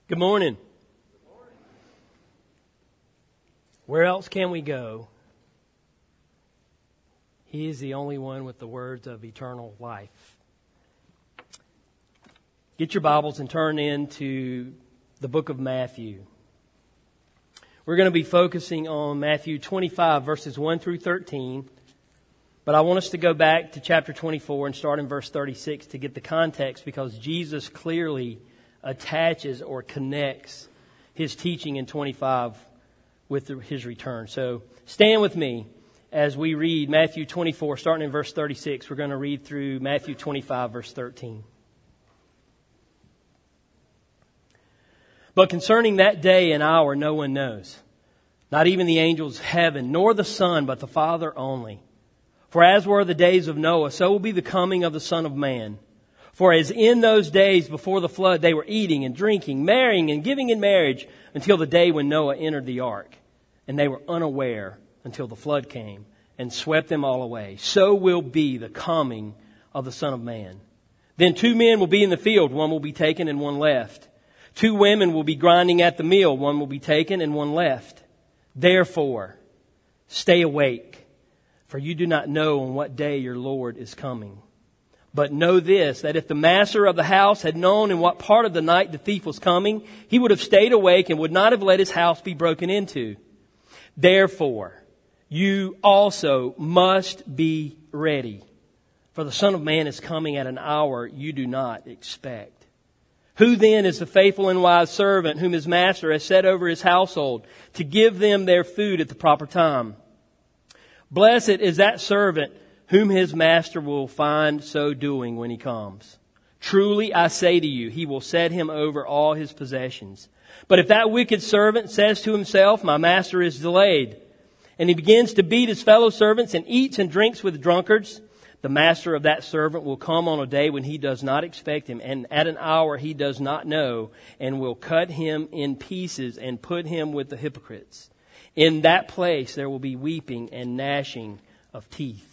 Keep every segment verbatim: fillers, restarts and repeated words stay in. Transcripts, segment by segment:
Good morning. Where else can we go? He is the only one with the words of eternal life. Get your Bibles and turn into the book of Matthew. We're going to be focusing on Matthew twenty-five, verses one through thirteen. But I want us to go back to chapter twenty-four and start in verse thirty-six to get the context, because Jesus clearly attaches or connects his teaching in twenty-five with his return. So stand with me as we read Matthew twenty-four, starting in verse thirty-six. We're going to read through Matthew twenty-five, verse thirteen. But concerning that day and hour no one knows, not even the angels of heaven, nor the Son, but the Father only. For as were the days of Noah, so will be the coming of the Son of Man. For as in those days before the flood they were eating and drinking, marrying and giving in marriage, until the day when Noah entered the ark. And they were unaware until the flood came and swept them all away. So will be the coming of the Son of Man. Then two men will be in the field, one will be taken and one left. Two women will be grinding at the mill, one will be taken and one left. Therefore, stay awake, for you do not know on what day your Lord is coming. But know this, that if the master of the house had known in what part of the night the thief was coming, he would have stayed awake and would not have let his house be broken into. Therefore, you also must be ready, for the Son of Man is coming at an hour you do not expect. Who then is the faithful and wise servant whom his master has set over his household to give them their food at the proper time? Blessed is that servant whom his master will find so doing when he comes. Truly I say to you, he will set him over all his possessions. But if that wicked servant says to himself, my master is delayed, and he begins to beat his fellow servants and eats and drinks with drunkards, the master of that servant will come on a day when he does not expect him, and at an hour he does not know, and will cut him in pieces and put him with the hypocrites. In that place there will be weeping and gnashing of teeth.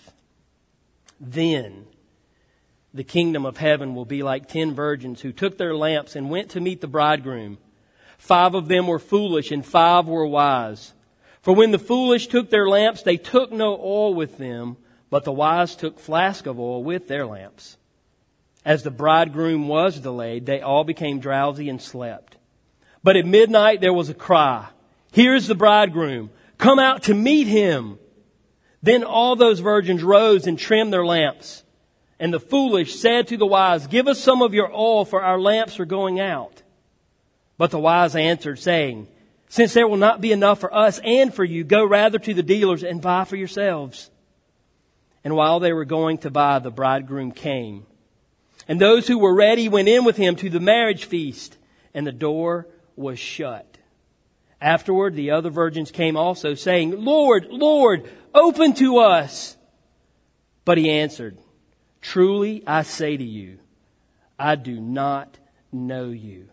Then the kingdom of heaven will be like ten virgins who took their lamps and went to meet the bridegroom. Five of them were foolish and five were wise. For when the foolish took their lamps, they took no oil with them, but the wise took flask of oil with their lamps. As the bridegroom was delayed, they all became drowsy and slept. But at midnight there was a cry, here is the bridegroom, come out to meet him. Then all those virgins rose and trimmed their lamps. And the foolish said to the wise, give us some of your oil, for our lamps are going out. But the wise answered, saying, since there will not be enough for us and for you, go rather to the dealers and buy for yourselves. And while they were going to buy, the bridegroom came. And those who were ready went in with him to the marriage feast, and the door was shut. Afterward, the other virgins came also, saying, Lord, Lord, open to us. But he answered, truly I say to you, I do not know you.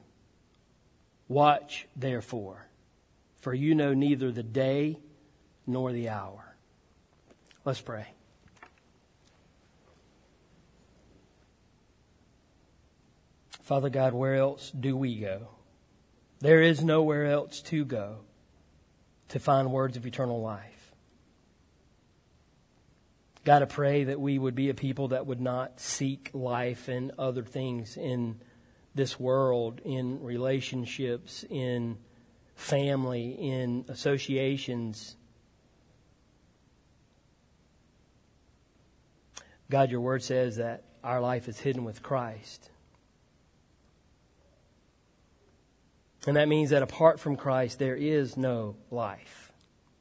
Watch therefore, for you know neither the day nor the hour. Let's pray. Father God, where else do we go? There is nowhere else to go to find words of eternal life. God, I pray that we would be a people that would not seek life in other things in this world, in relationships, in family, in associations. God, your word says that our life is hidden with Christ. And that means that apart from Christ, there is no life.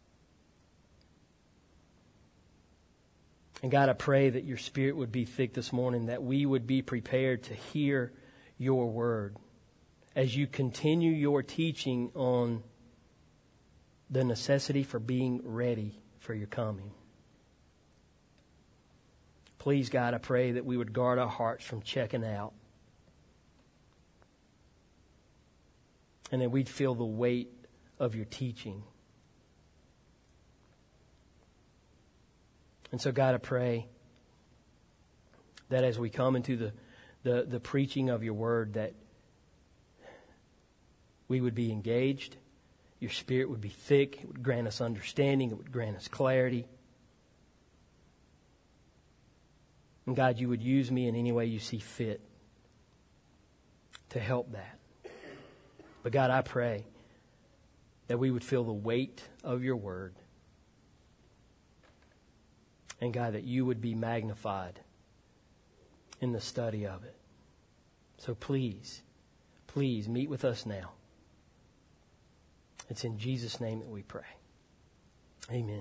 And God, I pray that your Spirit would be thick this morning, that we would be prepared to hear your word as you continue your teaching on the necessity for being ready for your coming. Please, God, I pray that we would guard our hearts from checking out, and that we'd feel the weight of your teaching. And so, God, I pray that as we come into the, the, the preaching of your word, that we would be engaged. Your Spirit would be thick. It would grant us understanding. It would grant us clarity. And God, you would use me in any way you see fit to help that. But God, I pray that we would feel the weight of your word. And God, that you would be magnified in the study of it. So please, please meet with us now. It's in Jesus' name that we pray. Amen.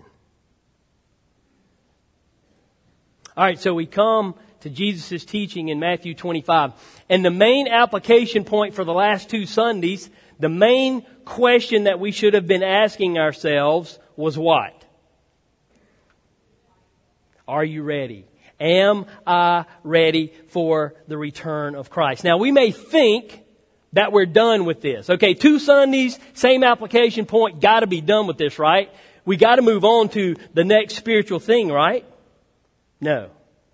All right, so we come to Jesus' teaching in Matthew twenty-five. And the main application point for the last two Sundays, the main question that we should have been asking ourselves was what? Are you ready? Am I ready for the return of Christ? Now, we may think that we're done with this. Okay, two Sundays, same application point, got to be done with this, right? We got to move on to the next spiritual thing, right? No.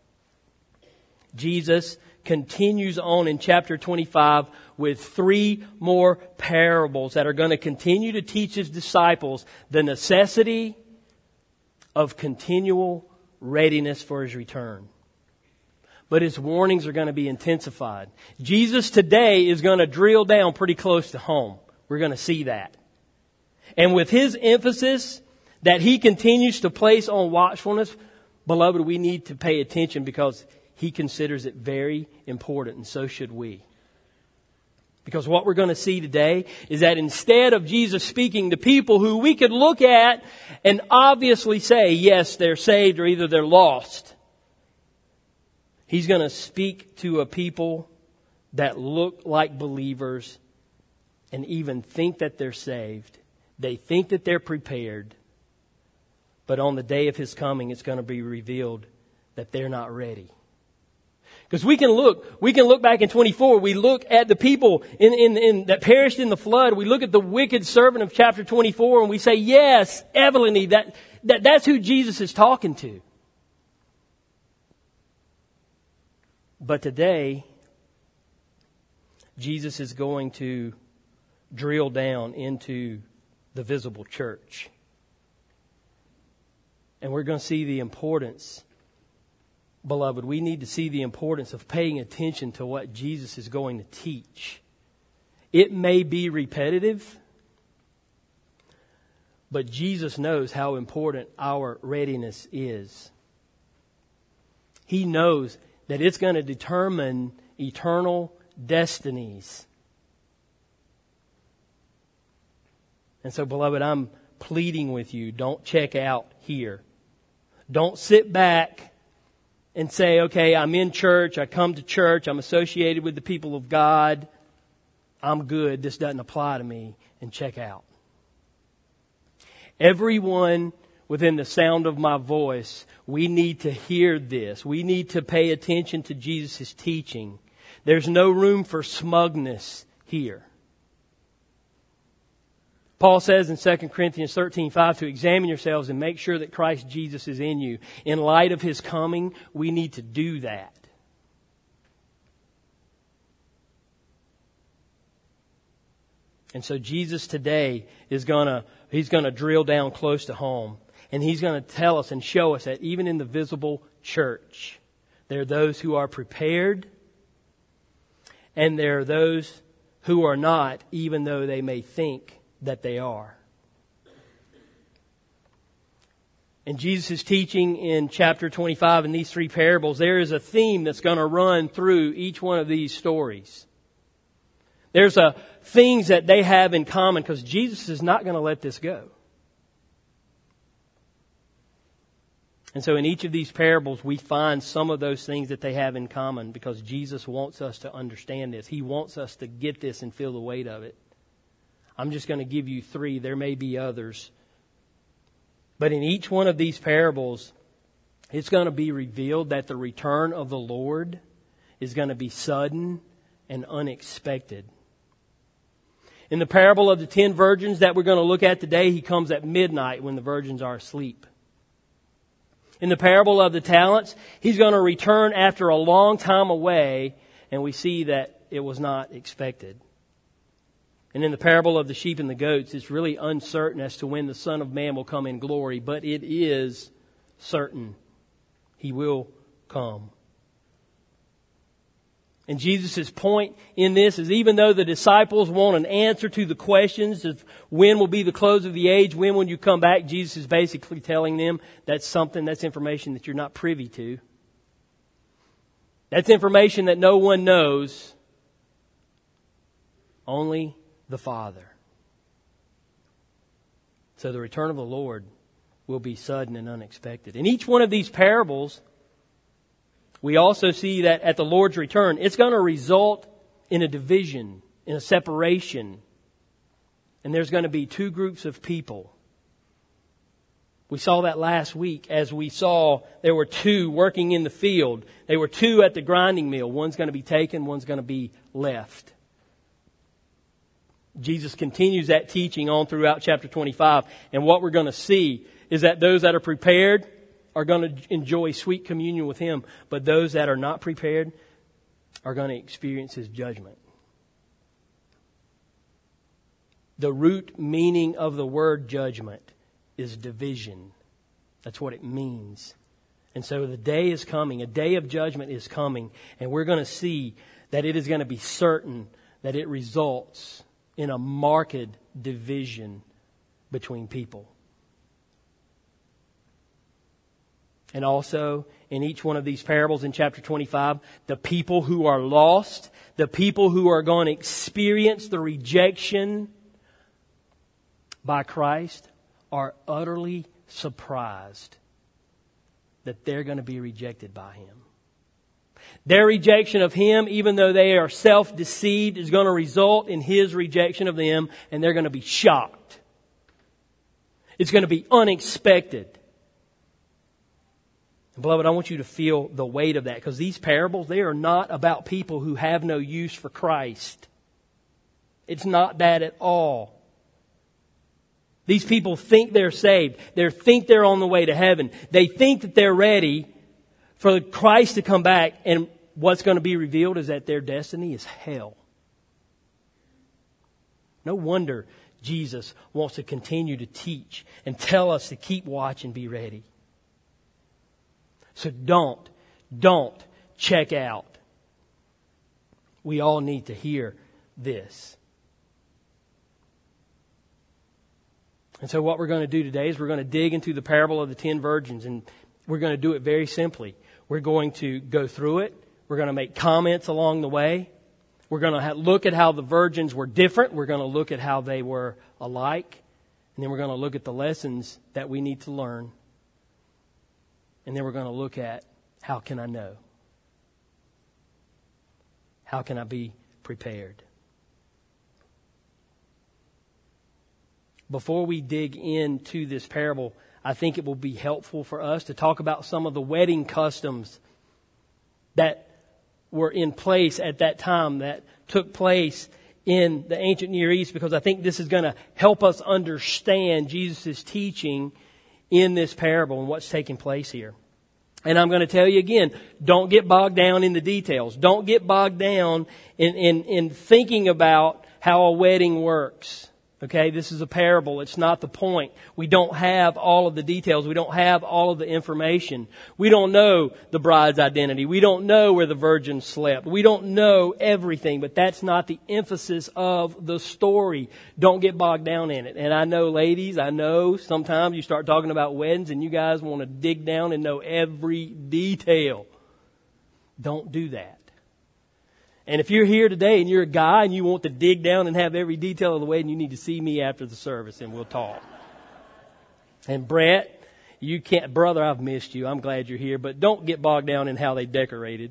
Jesus continues on in chapter twenty-five with three more parables that are going to continue to teach his disciples the necessity of continual readiness for his return. But his warnings are going to be intensified. Jesus today is going to drill down pretty close to home. We're going to see that. And with his emphasis that he continues to place on watchfulness, beloved, we need to pay attention because he considers it very important, and so should we. Because what we're going to see today is that instead of Jesus speaking to people who we could look at and obviously say, yes, they're saved or either they're lost, he's going to speak to a people that look like believers and even think that they're saved. They think that they're prepared. But on the day of his coming, it's going to be revealed that they're not ready. Because we can look, we can look back in twenty-four. We look at the people in, in, in, that perished in the flood. We look at the wicked servant of chapter twenty-four and we say, yes, Evelyn, that, that, that's who Jesus is talking to. But today, Jesus is going to drill down into the visible church. And we're going to see the importance, beloved, we need to see the importance of paying attention to what Jesus is going to teach. It may be repetitive, but Jesus knows how important our readiness is. He knows that it's going to determine eternal destinies. And so, beloved, I'm pleading with you, don't check out here. Don't sit back and say, okay, I'm in church, I come to church, I'm associated with the people of God, I'm good, this doesn't apply to me, and check out. Everyone within the sound of my voice, we need to hear this. We need to pay attention to Jesus' teaching. There's no room for smugness here. Paul says in Second Corinthians thirteen five to examine yourselves and make sure that Christ Jesus is in you. In light of his coming, we need to do that. And so Jesus today is gonna, he's gonna drill down close to home. And he's going to tell us and show us that even in the visible church, there are those who are prepared and there are those who are not, even though they may think that they are. In Jesus' teaching in chapter twenty-five in these three parables, there is a theme that's going to run through each one of these stories. There's a things that they have in common because Jesus is not going to let this go. And so in each of these parables, we find some of those things that they have in common because Jesus wants us to understand this. He wants us to get this and feel the weight of it. I'm just going to give you three. There may be others. But in each one of these parables, it's going to be revealed that the return of the Lord is going to be sudden and unexpected. In the parable of the ten virgins that we're going to look at today, he comes at midnight when the virgins are asleep. In the parable of the talents, he's going to return after a long time away, and we see that it was not expected. And in the parable of the sheep and the goats, it's really uncertain as to when the Son of Man will come in glory, but it is certain He will come. And Jesus' point in this is, even though the disciples want an answer to the questions of when will be the close of the age, when will you come back, Jesus is basically telling them that's something, that's information that you're not privy to. That's information that no one knows, only the Father. So the return of the Lord will be sudden and unexpected. In each one of these parables, we also see that at the Lord's return, it's going to result in a division, in a separation. And there's going to be two groups of people. We saw that last week as we saw there were two working in the field. There were two at the grinding mill. One's going to be taken, one's going to be left. Jesus continues that teaching on throughout chapter twenty-five. And what we're going to see is that those that are prepared are going to enjoy sweet communion with Him. But those that are not prepared are going to experience His judgment. The root meaning of the word judgment is division. That's what it means. And so the day is coming. A day of judgment is coming. And we're going to see that it is going to be certain that it results in a marked division between people. And also, in each one of these parables in chapter twenty-five, the people who are lost, the people who are going to experience the rejection by Christ, are utterly surprised that they're going to be rejected by Him. Their rejection of Him, even though they are self-deceived, is going to result in His rejection of them, and they're going to be shocked. It's going to be unexpected. And beloved, I want you to feel the weight of that, because these parables, they are not about people who have no use for Christ. It's not that at all. These people think they're saved. They think they're on the way to heaven. They think that they're ready for Christ to come back, and what's going to be revealed is that their destiny is hell. No wonder Jesus wants to continue to teach and tell us to keep watch and be ready. So don't, don't check out. We all need to hear this. And so what we're going to do today is we're going to dig into the parable of the ten virgins, and we're going to do it very simply. We're going to go through it. We're going to make comments along the way. We're going to look at how the virgins were different. We're going to look at how they were alike. And then we're going to look at the lessons that we need to learn. And then we're going to look at, how can I know? How can I be prepared? Before we dig into this parable, I think it will be helpful for us to talk about some of the wedding customs that were in place at that time, that took place in the ancient Near East, because I think this is going to help us understand Jesus' teaching in this parable and what's taking place here. And I'm going to tell you again, don't get bogged down in the details. Don't get bogged down in, in, in thinking about how a wedding works. Okay, this is a parable. It's not the point. We don't have all of the details. We don't have all of the information. We don't know the bride's identity. We don't know where the virgin slept. We don't know everything, but that's not the emphasis of the story. Don't get bogged down in it. And I know, ladies, I know sometimes you start talking about weddings and you guys want to dig down and know every detail. Don't do that. And if you're here today and you're a guy and you want to dig down and have every detail of the wedding, you need to see me after the service and we'll talk. And Brett, you can't, brother, I've missed you. I'm glad you're here, but don't get bogged down in how they decorated.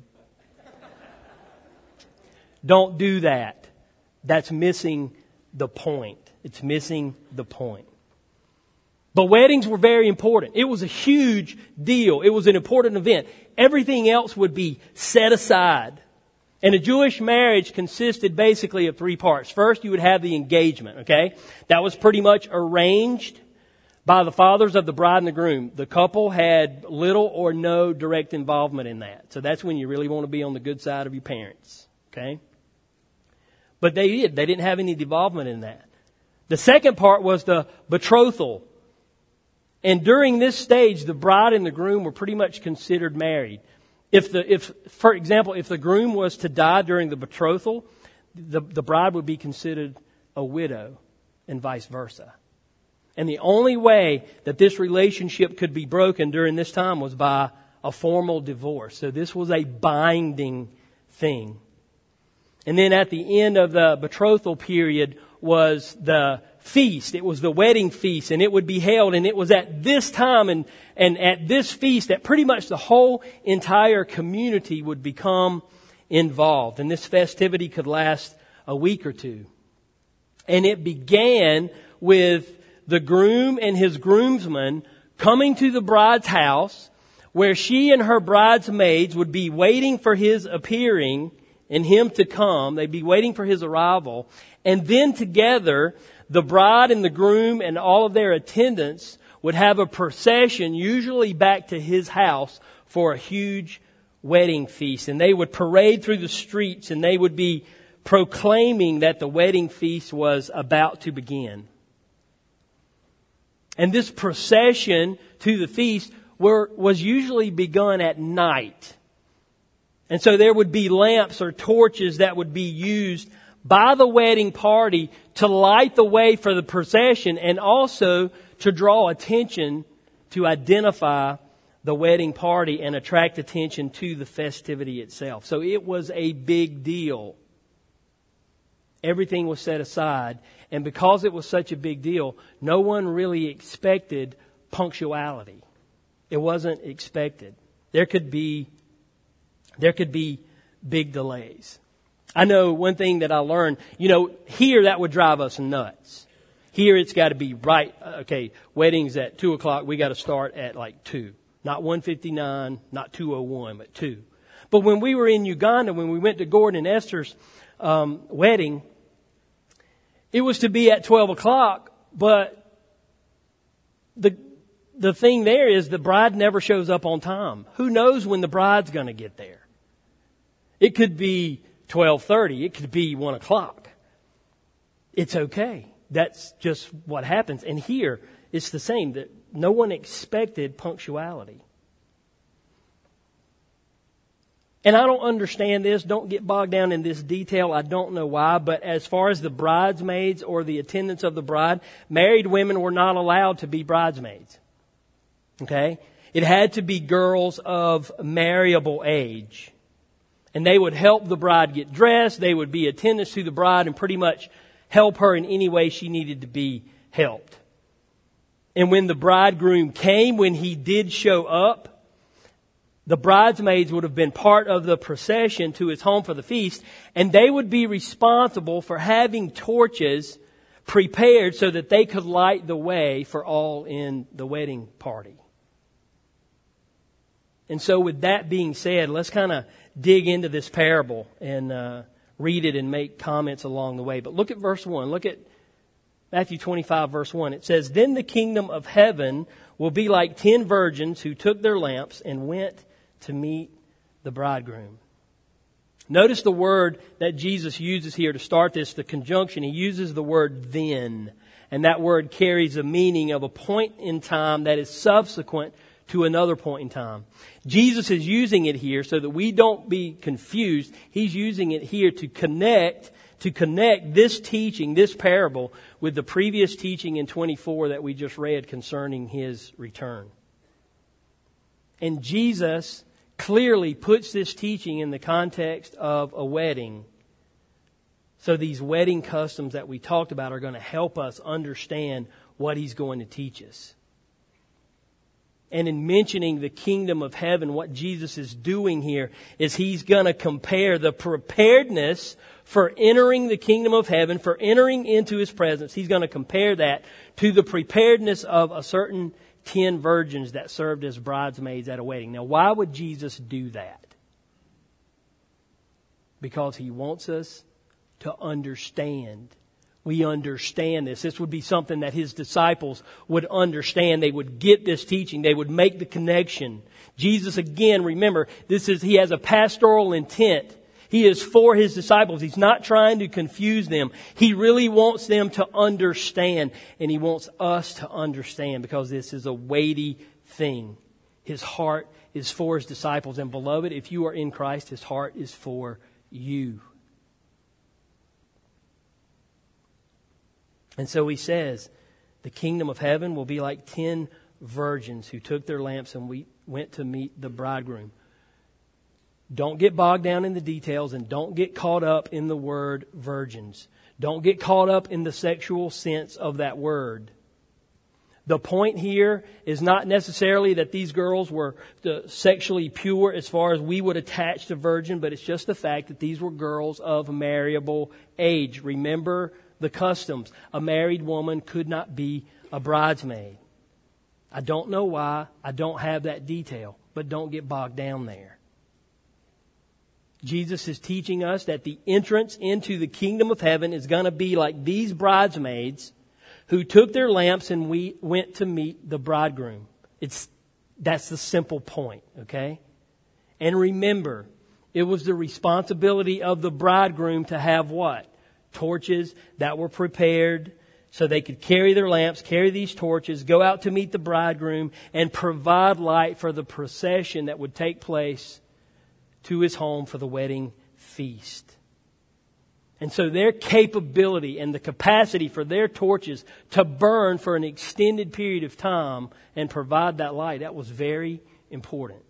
Don't do that. That's missing the point. It's missing the point. But weddings were very important. It was a huge deal. It was an important event. Everything else would be set aside. And a Jewish marriage consisted basically of three parts. First, you would have the engagement, okay? That was pretty much arranged by the fathers of the bride and the groom. The couple had little or no direct involvement in that. So that's when you really want to be on the good side of your parents, okay? But they did. They didn't have any involvement in that. The second part was the betrothal. And during this stage, the bride and the groom were pretty much considered married. If the, if, for example, if the groom was to die during the betrothal, the, the bride would be considered a widow and vice versa. And the only way that this relationship could be broken during this time was by a formal divorce. So this was a binding thing. And then at the end of the betrothal period was the feast. It was the wedding feast, and it would be held. And it was at this time and, and at this feast that pretty much the whole entire community would become involved. And this festivity could last a week or two. And it began with the groom and his groomsmen coming to the bride's house, where she and her bridesmaids would be waiting for his appearing and him to come. They'd be waiting for his arrival. And then together, the bride and the groom and all of their attendants would have a procession, usually back to his house, for a huge wedding feast. And they would parade through the streets, and they would be proclaiming that the wedding feast was about to begin. And this procession to the feast were, was usually begun at night. And so there would be lamps or torches that would be used by the wedding party to light the way for the procession, and also to draw attention to identify the wedding party and attract attention to the festivity itself. So it was a big deal. Everything was set aside. And because it was such a big deal, no one really expected punctuality. It wasn't expected. There could be, there could be big delays. I know one thing that I learned, you know, here that would drive us nuts. Here it's got to be right, okay, weddings at two o'clock, we got to start at like two. Not one fifty-nine, not two oh one, but two. But when we were in Uganda, when we went to Gordon and Esther's um, wedding, it was to be at twelve o'clock, but the the thing there is the bride never shows up on time. Who knows when the bride's going to get there? It could be twelve thirty. It could be one o'clock. It's okay. That's just what happens. And here, it's the same. That no one expected punctuality. And I don't understand this. Don't get bogged down in this detail. I don't know why. But as far as the bridesmaids or the attendants of the bride, married women were not allowed to be bridesmaids. Okay? It had to be girls of marriable age. And they would help the bride get dressed. They would be attendants to the bride and pretty much help her in any way she needed to be helped. And when the bridegroom came, when he did show up, the bridesmaids would have been part of the procession to his home for the feast, and they would be responsible for having torches prepared so that they could light the way for all in the wedding party. And so with that being said, let's kind of dig into this parable and uh, read it and make comments along the way. But look at verse one. Look at Matthew twenty-five, verse one. It says, "Then the kingdom of heaven will be like ten virgins who took their lamps and went to meet the bridegroom." Notice the word that Jesus uses here to start this, the conjunction. He uses the word then. And that word carries a meaning of a point in time that is subsequent to another point in time. Jesus is using it here so that we don't be confused. He's using it here to connect, to connect this teaching, this parable, with the previous teaching in twenty-four that we just read concerning His return. And Jesus clearly puts this teaching in the context of a wedding. So these wedding customs that we talked about are going to help us understand what He's going to teach us. And in mentioning the kingdom of heaven, what Jesus is doing here is He's going to compare the preparedness for entering the kingdom of heaven, for entering into His presence. He's going to compare that to the preparedness of a certain ten virgins that served as bridesmaids at a wedding. Now, why would Jesus do that? Because He wants us to understand. We understand this. This would be something that His disciples would understand. They would get this teaching. They would make the connection. Jesus, again, remember, this is He has a pastoral intent. He is for His disciples. He's not trying to confuse them. He really wants them to understand, and He wants us to understand, because this is a weighty thing. His heart is for His disciples. And beloved, if you are in Christ, His heart is for you. And so He says, the kingdom of heaven will be like ten virgins who took their lamps and we went to meet the bridegroom. Don't get bogged down in the details, and don't get caught up in the word virgins. Don't get caught up in the sexual sense of that word. The point here is not necessarily that these girls were sexually pure as far as we would attach to virgin, but it's just the fact that these were girls of marriageable age. Remember the customs. A married woman could not be a bridesmaid. I don't know why. I don't have that detail, but don't get bogged down there. Jesus is teaching us that the entrance into the kingdom of heaven is going to be like these bridesmaids who took their lamps and we went to meet the bridegroom. It's, that's the simple point, okay? And remember, it was the responsibility of the bridegroom to have what? Torches that were prepared so they could carry their lamps, carry these torches, go out to meet the bridegroom, and provide light for the procession that would take place to his home for the wedding feast. And so their capability and the capacity for their torches to burn for an extended period of time and provide that light, that was very important.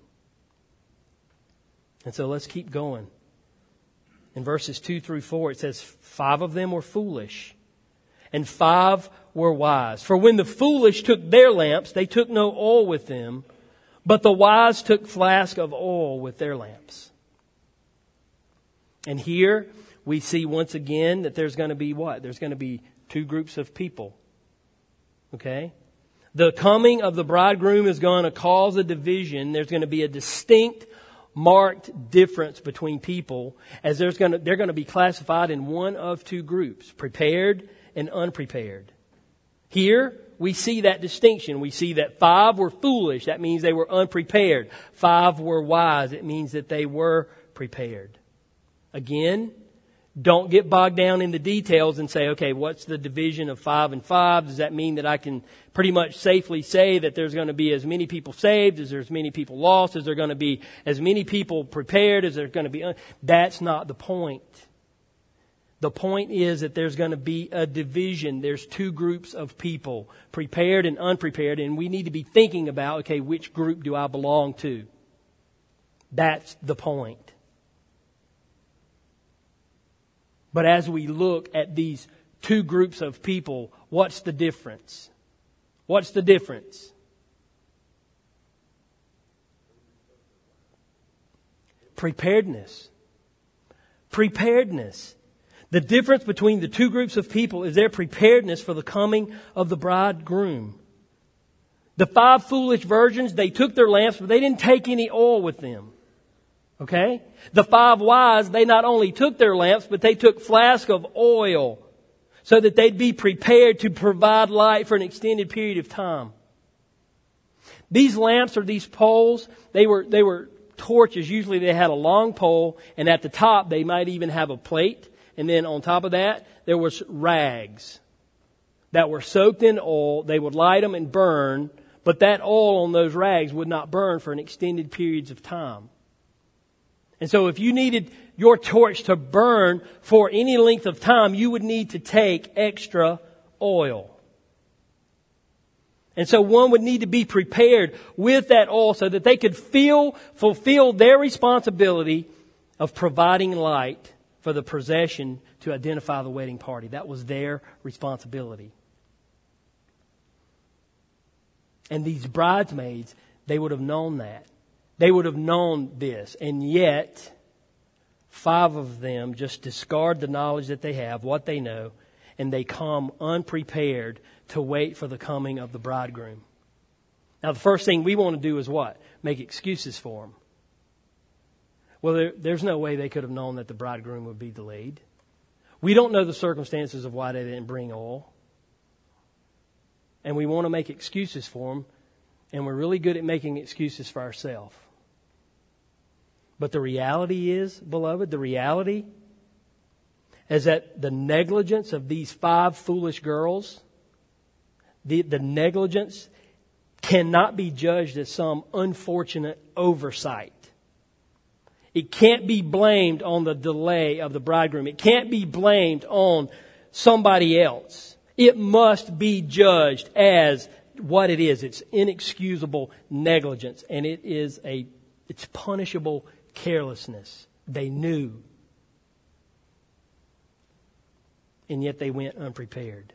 And so let's keep going. In verses two through four, it says, five of them were foolish, and five were wise. For when the foolish took their lamps, they took no oil with them, but the wise took flask of oil with their lamps. And here we see once again that there's going to be what? There's going to be two groups of people. Okay? The coming of the bridegroom is going to cause a division. There's going to be a distinct, marked difference between people, as there's going to, they're going to be classified in one of two groups, prepared and unprepared. Here, we see that distinction. We see that five were foolish. That means they were unprepared. Five were wise. It means that they were prepared. Again, don't get bogged down in the details and say, okay, what's the division of five and five? Does that mean that I can pretty much safely say that there's going to be as many people saved as there's many people lost? Is there going to be as many people prepared as there's going to be? Un- That's not the point. The point is that there's going to be a division. There's two groups of people, prepared and unprepared, and we need to be thinking about, okay, which group do I belong to? That's the point. But as we look at these two groups of people, what's the difference? What's the difference? Preparedness. Preparedness. The difference between the two groups of people is their preparedness for the coming of the bridegroom. The five foolish virgins, they took their lamps, but they didn't take any oil with them. Okay? The five wise, they not only took their lamps, but they took flasks of oil so that they'd be prepared to provide light for an extended period of time. These lamps or these poles, they were, they were torches. Usually they had a long pole, and at the top they might even have a plate. And then on top of that, there was rags that were soaked in oil. They would light them and burn, but that oil on those rags would not burn for an extended periods of time. And so if you needed your torch to burn for any length of time, you would need to take extra oil. And so one would need to be prepared with that oil so that they could feel, fulfill their responsibility of providing light for the procession to identify the wedding party. That was their responsibility. And these bridesmaids, they would have known that. They would have known this, and yet five of them just discard the knowledge that they have, what they know, and they come unprepared to wait for the coming of the bridegroom. Now, the first thing we want to do is what? Make excuses for them. Well, there, there's no way they could have known that the bridegroom would be delayed. We don't know the circumstances of why they didn't bring oil. And we want to make excuses for them, and we're really good at making excuses for ourselves. But the reality is, beloved, the reality is that the negligence of these five foolish girls, the, the negligence cannot be judged as some unfortunate oversight. It can't be blamed on the delay of the bridegroom. It can't be blamed on somebody else. It must be judged as what it is. It's inexcusable negligence, and it is a it's punishable carelessness. They knew, and yet they went unprepared.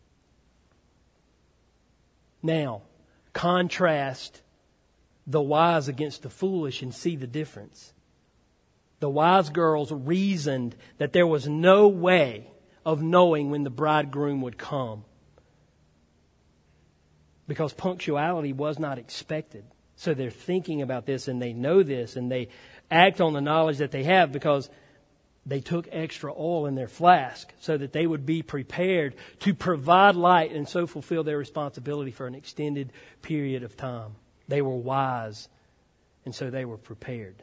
Now, contrast the wise against the foolish and see the difference. The wise girls reasoned that there was no way of knowing when the bridegroom would come, because punctuality was not expected. So they're thinking about this, and they know this, and they act on the knowledge that they have because they took extra oil in their flask so that they would be prepared to provide light and so fulfill their responsibility for an extended period of time. They were wise, and so they were prepared.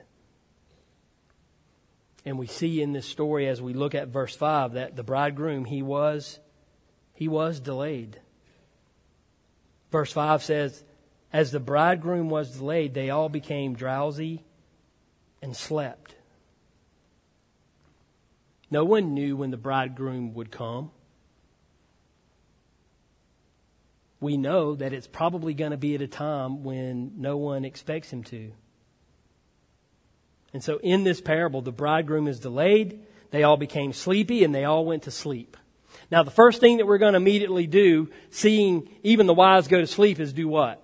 And we see in this story, as we look at verse five, that the bridegroom, he was, he was delayed. Verse five says, as the bridegroom was delayed, they all became drowsy and slept. No one knew when the bridegroom would come. We know that it's probably going to be at a time when no one expects him to. And so in this parable, the bridegroom is delayed, they all became sleepy, and they all went to sleep. Now, the first thing that we're going to immediately do, seeing even the wise go to sleep, is do what?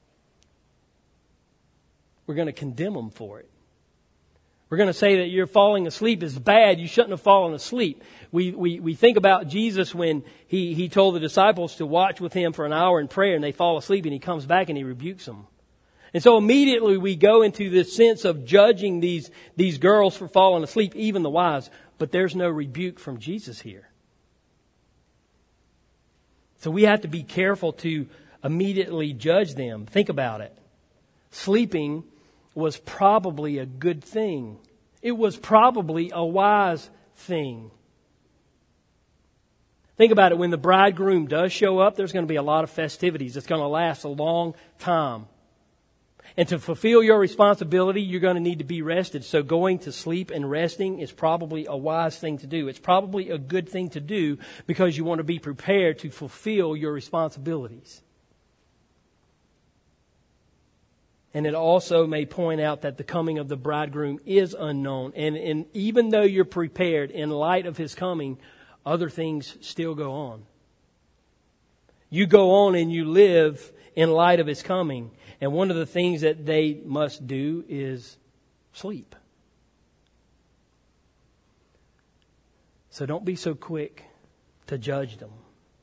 We're going to condemn them for it. We're going to say that you're falling asleep is bad. You shouldn't have fallen asleep. We, we, we think about Jesus when he, he told the disciples to watch with him for an hour in prayer, and they fall asleep, and he comes back and he rebukes them. And so immediately we go into this sense of judging these, these girls for falling asleep, even the wise. But there's no rebuke from Jesus here. So we have to be careful to immediately judge them. Think about it. Sleeping was probably a good thing. It was probably a wise thing. Think about it. When the bridegroom does show up, there's going to be a lot of festivities. It's going to last a long time. And to fulfill your responsibility, you're going to need to be rested. So going to sleep and resting is probably a wise thing to do. It's probably a good thing to do because you want to be prepared to fulfill your responsibilities. And it also may point out that the coming of the bridegroom is unknown. And, and even though you're prepared in light of his coming, other things still go on. You go on and you live in light of his coming. And one of the things that they must do is sleep. So don't be so quick to judge them.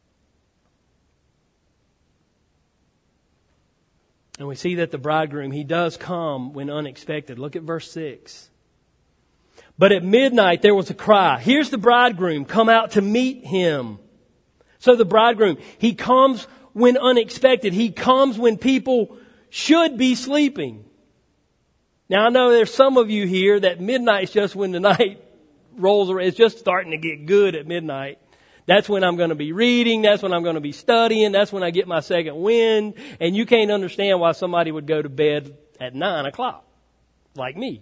And we see that the bridegroom, he does come when unexpected. Look at verse six. But at midnight there was a cry. Here's the bridegroom, come out to meet him. So the bridegroom, he comes when unexpected. He comes when people should be sleeping. Now I know there's some of you here that midnight is just when the night rolls around. It's just starting to get good at midnight. That's when I'm going to be reading. That's when I'm going to be studying. That's when I get my second wind. And you can't understand why somebody would go to bed at nine o'clock, like me.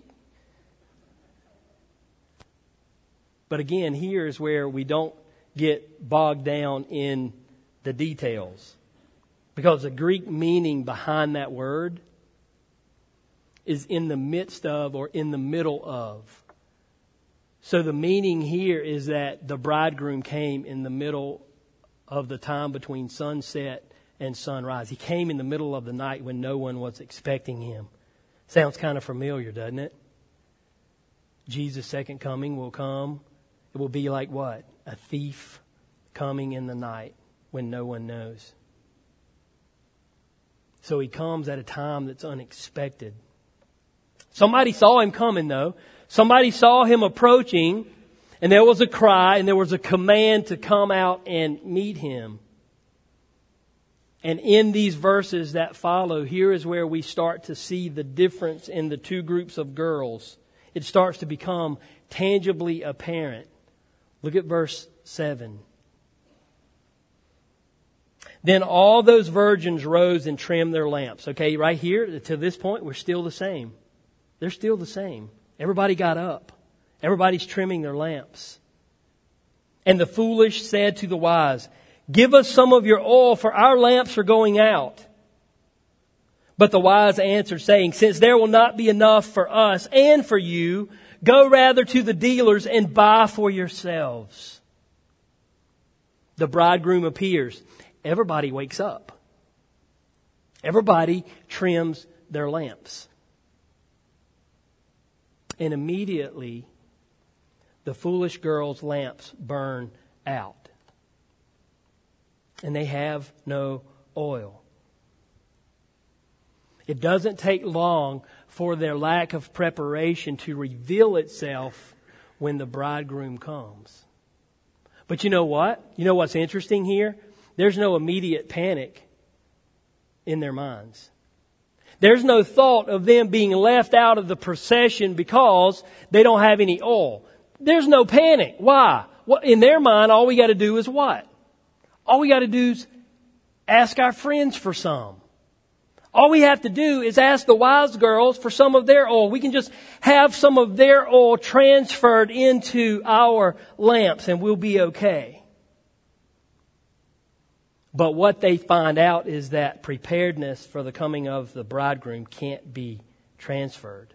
But again, here is where we don't get bogged down in the details. Because the Greek meaning behind that word is in the midst of or in the middle of. So the meaning here is that the bridegroom came in the middle of the time between sunset and sunrise. He came in the middle of the night when no one was expecting him. Sounds kind of familiar, doesn't it? Jesus' second coming will come. It will be like what? A thief coming in the night when no one knows. So he comes at a time that's unexpected. Somebody saw him coming, though. Somebody saw him approaching, and there was a cry, and there was a command to come out and meet him. And in these verses that follow, here is where we start to see the difference in the two groups of girls it starts to become tangibly apparent. Look at verse seven. Then all those virgins rose and trimmed their lamps. Okay, right here, to this point, we're still the same. They're still the same. Everybody got up. Everybody's trimming their lamps. And the foolish said to the wise, "Give us some of your oil, for our lamps are going out." But the wise answered, saying, "Since there will not be enough for us and for you, go rather to the dealers and buy for yourselves." The bridegroom appears. Everybody wakes up. Everybody trims their lamps. And immediately, the foolish girl's lamps burn out. And they have no oil. It doesn't take long for their lack of preparation to reveal itself when the bridegroom comes. But you know what? You know what's interesting here? There's no immediate panic in their minds. There's no thought of them being left out of the procession because they don't have any oil. There's no panic. Why? Well, in their mind, all we got to do is what? All we got to do is ask our friends for some. All we have to do is ask the wise girls for some of their oil. We can just have some of their oil transferred into our lamps and we'll be okay. But what they find out is that preparedness for the coming of the bridegroom can't be transferred.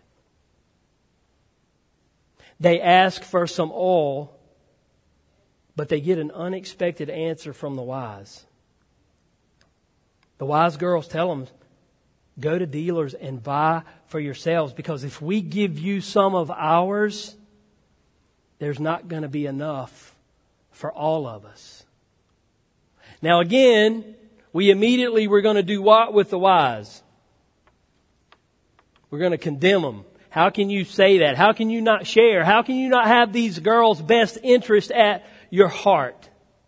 They ask for some oil, but they get an unexpected answer from the wise. The wise girls tell them, "Go to dealers and buy for yourselves, because if we give you some of ours, there's not going to be enough for all of us." Now again, we immediately we're going to do what with the wise? We're going to condemn them. How can you say that? How can you not share? How can you not have these girls' best interest at your heart?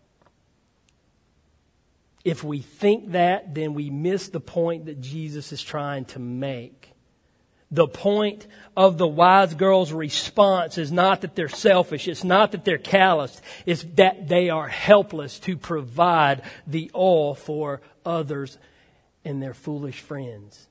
If we think that, then we miss the point that Jesus is trying to make. The point of the wise girl's response is not that they're selfish. It's not that they're calloused. It's that they are helpless to provide the oil for others and their foolish friends.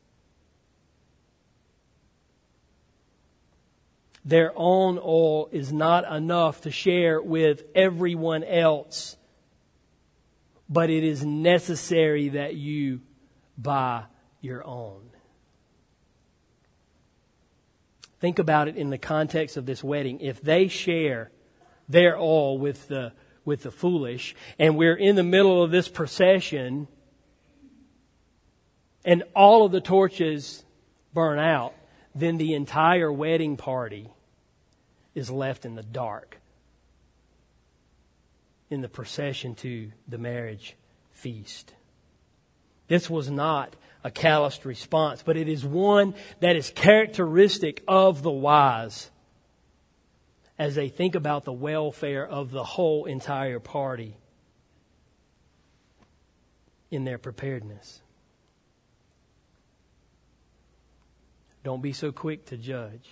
Their own oil is not enough to share with everyone else. But it is necessary that you buy your own. Think about it in the context of this wedding. If they share their oil with the with the foolish, and we're in the middle of this procession, and all of the torches burn out, then the entire wedding party is left in the dark in the procession to the marriage feast. This was not a calloused response, but it is one that is characteristic of the wise as they think about the welfare of the whole entire party in their preparedness. Don't be so quick to judge.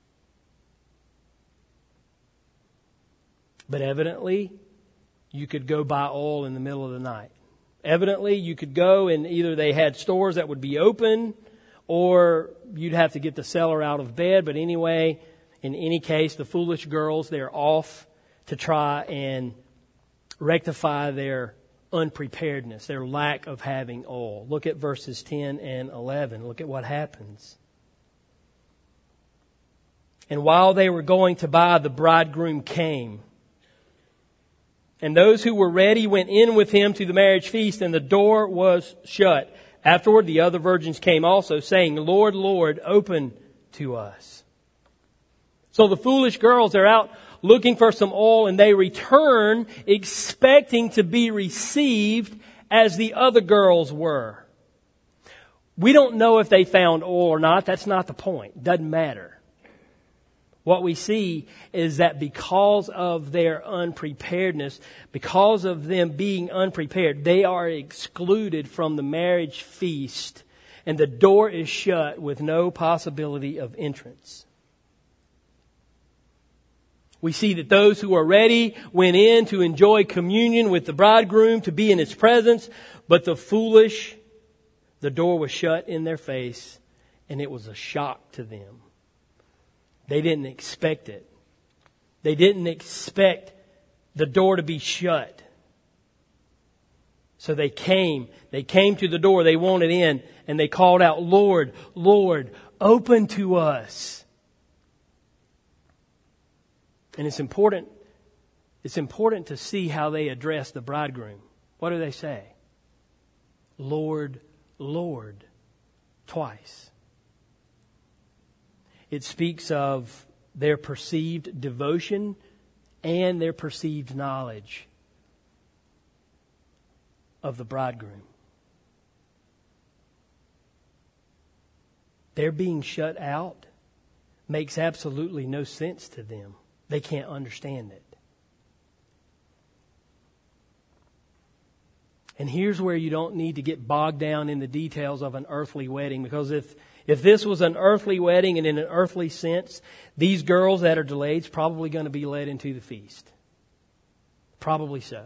But evidently, you could go buy oil in the middle of the night. Evidently, you could go and either they had stores that would be open or you'd have to get the seller out of bed. But anyway, in any case, the foolish girls, they're off to try and rectify their unpreparedness, their lack of having oil. Look at verses ten and eleven. Look at what happens. And while they were going to buy, the bridegroom came. And those who were ready went in with him to the marriage feast, and the door was shut. Afterward, the other virgins came also, saying, Lord, Lord, open to us. So the foolish girls are out looking for some oil, and they return expecting to be received as the other girls were. We don't know if they found oil or not. That's not the point. Doesn't matter. What we see is that because of their unpreparedness, because of them being unprepared, they are excluded from the marriage feast, and the door is shut with no possibility of entrance. We see that those who are ready went in to enjoy communion with the bridegroom, to be in His presence. But the foolish, the door was shut in their face, and it was a shock to them. They didn't expect it. They didn't expect the door to be shut. So they came. They came to the door. They wanted in, and they called out, "Lord, Lord, open to us." And it's important, it's important to see how they address the bridegroom. What do they say? "Lord, Lord," twice. It speaks of their perceived devotion and their perceived knowledge of the bridegroom. Their being shut out makes absolutely no sense to them. They can't understand it. And here's where you don't need to get bogged down in the details of an earthly wedding, because if if this was an earthly wedding and in an earthly sense, these girls that are delayed is probably going to be led into the feast. Probably so.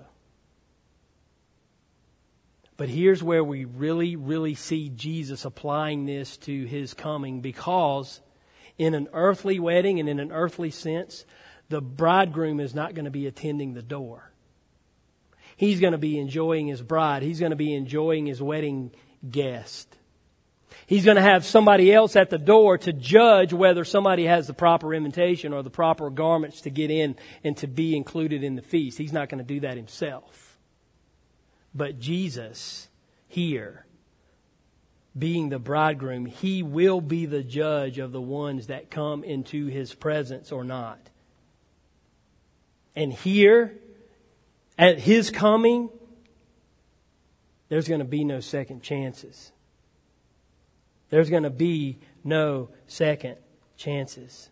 But here's where we really, really see Jesus applying this to His coming, because in an earthly wedding and in an earthly sense, the bridegroom is not going to be attending the door. He's going to be enjoying his bride. He's going to be enjoying his wedding guest. He's going to have somebody else at the door to judge whether somebody has the proper invitation or the proper garments to get in and to be included in the feast. He's not going to do that himself. But Jesus, here, being the bridegroom, He will be the judge of the ones that come into His presence or not. And here, at His coming, there's going to be no second chances. There's going to be no second chances.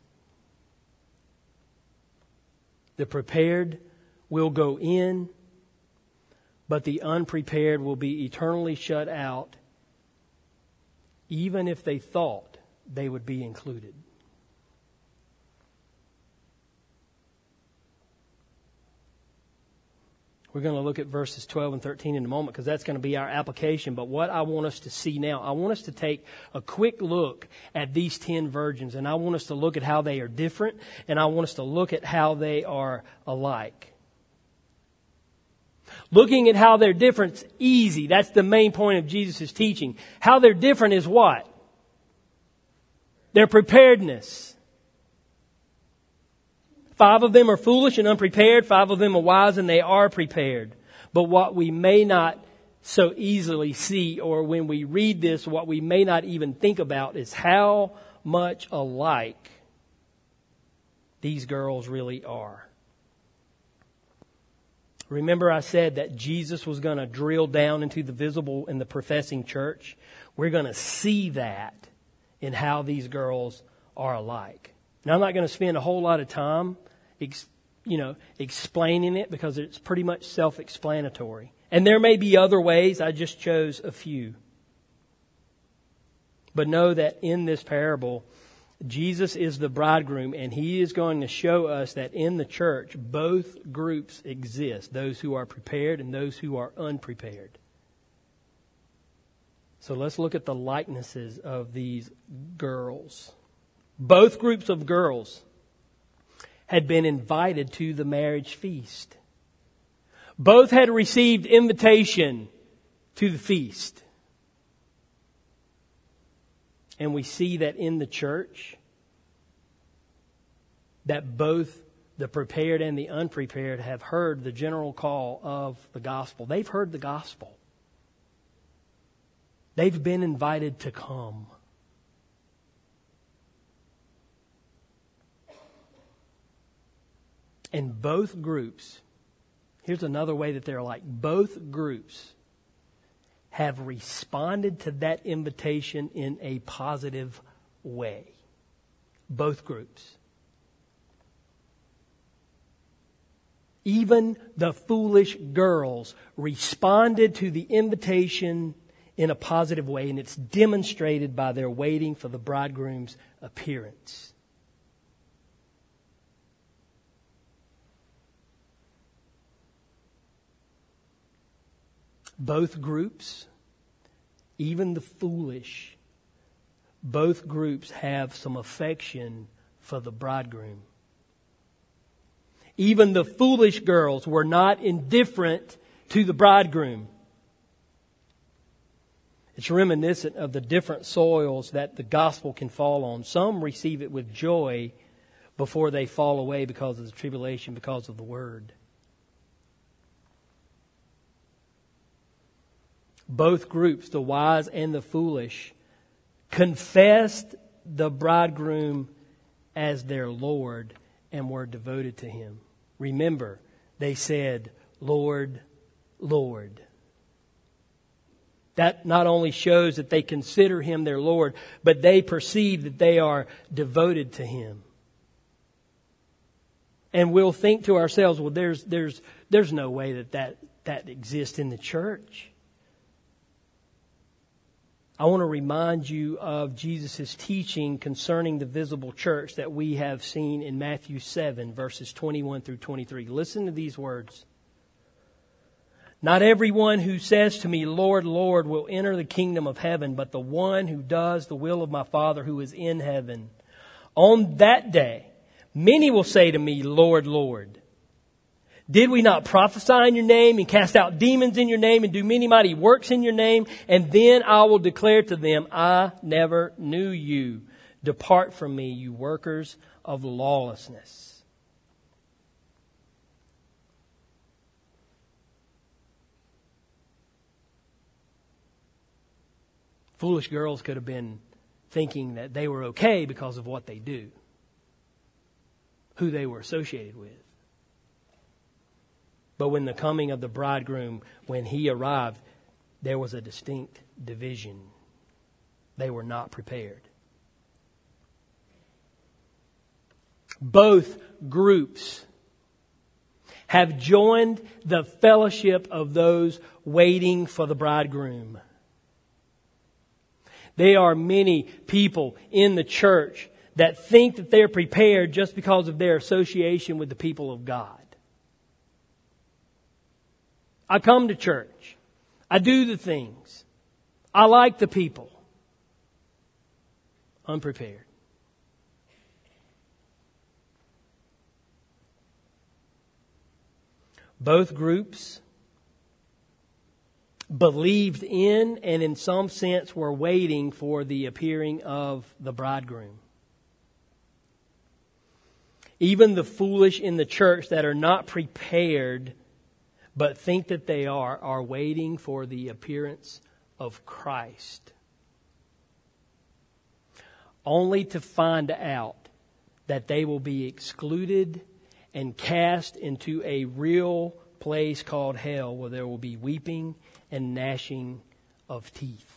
The prepared will go in, but the unprepared will be eternally shut out, even if they thought they would be included. We're going to look at verses twelve and thirteen in a moment, because that's going to be our application. But what I want us to see now, I want us to take a quick look at these ten virgins, and I want us to look at how they are different, and I want us to look at how they are alike. Looking at how they're different is easy. That's the main point of Jesus' teaching. How they're different is what? Their preparedness. Five of them are foolish and unprepared. Five of them are wise and they are prepared. But what we may not so easily see, or when we read this, what we may not even think about, is how much alike these girls really are. Remember, I said that Jesus was going to drill down into the visible in the professing church. We're going to see that in how these girls are alike. Now, I'm not going to spend a whole lot of time, ex, you know, explaining it, because it's pretty much self-explanatory. And there may be other ways. I just chose a few. But know that in this parable, Jesus is the bridegroom, and He is going to show us that in the church, both groups exist. Those who are prepared and those who are unprepared. So let's look at the likenesses of these girls. Both groups of girls had been invited to the marriage feast. Both had received invitation to the feast. And we see that in the church, that both the prepared and the unprepared have heard the general call of the gospel. They've heard the gospel. They've been invited to come. And both groups, here's another way that they're like, both groups have responded to that invitation in a positive way. Both groups. Even the foolish girls responded to the invitation in a positive way, and it's demonstrated by their waiting for the bridegroom's appearance. Both groups, even the foolish, both groups have some affection for the bridegroom. Even the foolish girls were not indifferent to the bridegroom. It's reminiscent of the different soils that the gospel can fall on. Some receive it with joy before they fall away because of the tribulation, because of the word. Both groups, the wise and the foolish, confessed the bridegroom as their Lord and were devoted to Him. Remember, they said, Lord, Lord. That not only shows that they consider Him their Lord, but they perceive that they are devoted to Him. And we'll think to ourselves, well, there's there's there's no way that that, that exists in the church. I want to remind you of Jesus' teaching concerning the visible church that we have seen in Matthew seven, verses twenty-one through twenty-three. Listen to these words. Not everyone who says to me, Lord, Lord, will enter the kingdom of heaven, but the one who does the will of my Father who is in heaven. On that day, many will say to me, Lord, Lord, did we not prophesy in your name and cast out demons in your name and do many mighty works in your name? And then I will declare to them, I never knew you. Depart from me, you workers of lawlessness. Foolish girls could have been thinking that they were okay because of what they do, who they were associated with. But when the coming of the bridegroom, when he arrived, there was a distinct division. They were not prepared. Both groups have joined the fellowship of those waiting for the bridegroom. There are many people in the church that think that they're prepared just because of their association with the people of God. I come to church. I do the things. I like the people. Unprepared. Both groups believed in and in some sense were waiting for the appearing of the bridegroom. Even the foolish in the church that are not prepared but think that they are, are waiting for the appearance of Christ. Only to find out that they will be excluded and cast into a real place called hell where there will be weeping and gnashing of teeth.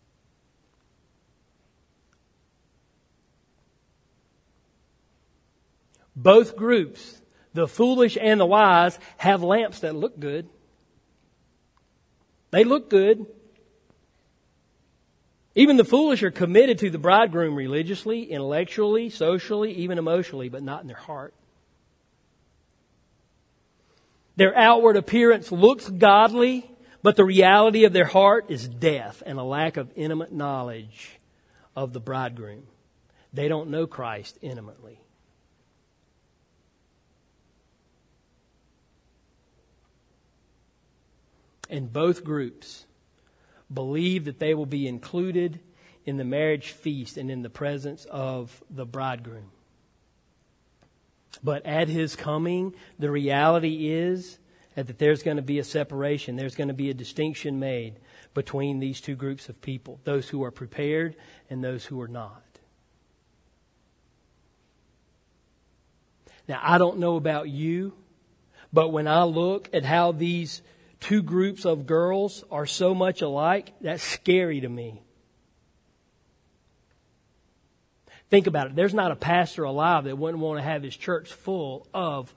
Both groups, the foolish and the wise, have lamps that look good. They look good. Even the foolish are committed to the bridegroom religiously, intellectually, socially, even emotionally, but not in their heart. Their outward appearance looks godly, but the reality of their heart is death and a lack of intimate knowledge of the bridegroom. They don't know Christ intimately. And both groups believe that they will be included in the marriage feast and in the presence of the bridegroom. But at His coming, the reality is that there's going to be a separation. There's going to be a distinction made between these two groups of people, those who are prepared and those who are not. Now, I don't know about you, but when I look at how these two groups of girls are so much alike, that's scary to me. Think about it. There's not a pastor alive that wouldn't want to have his church full of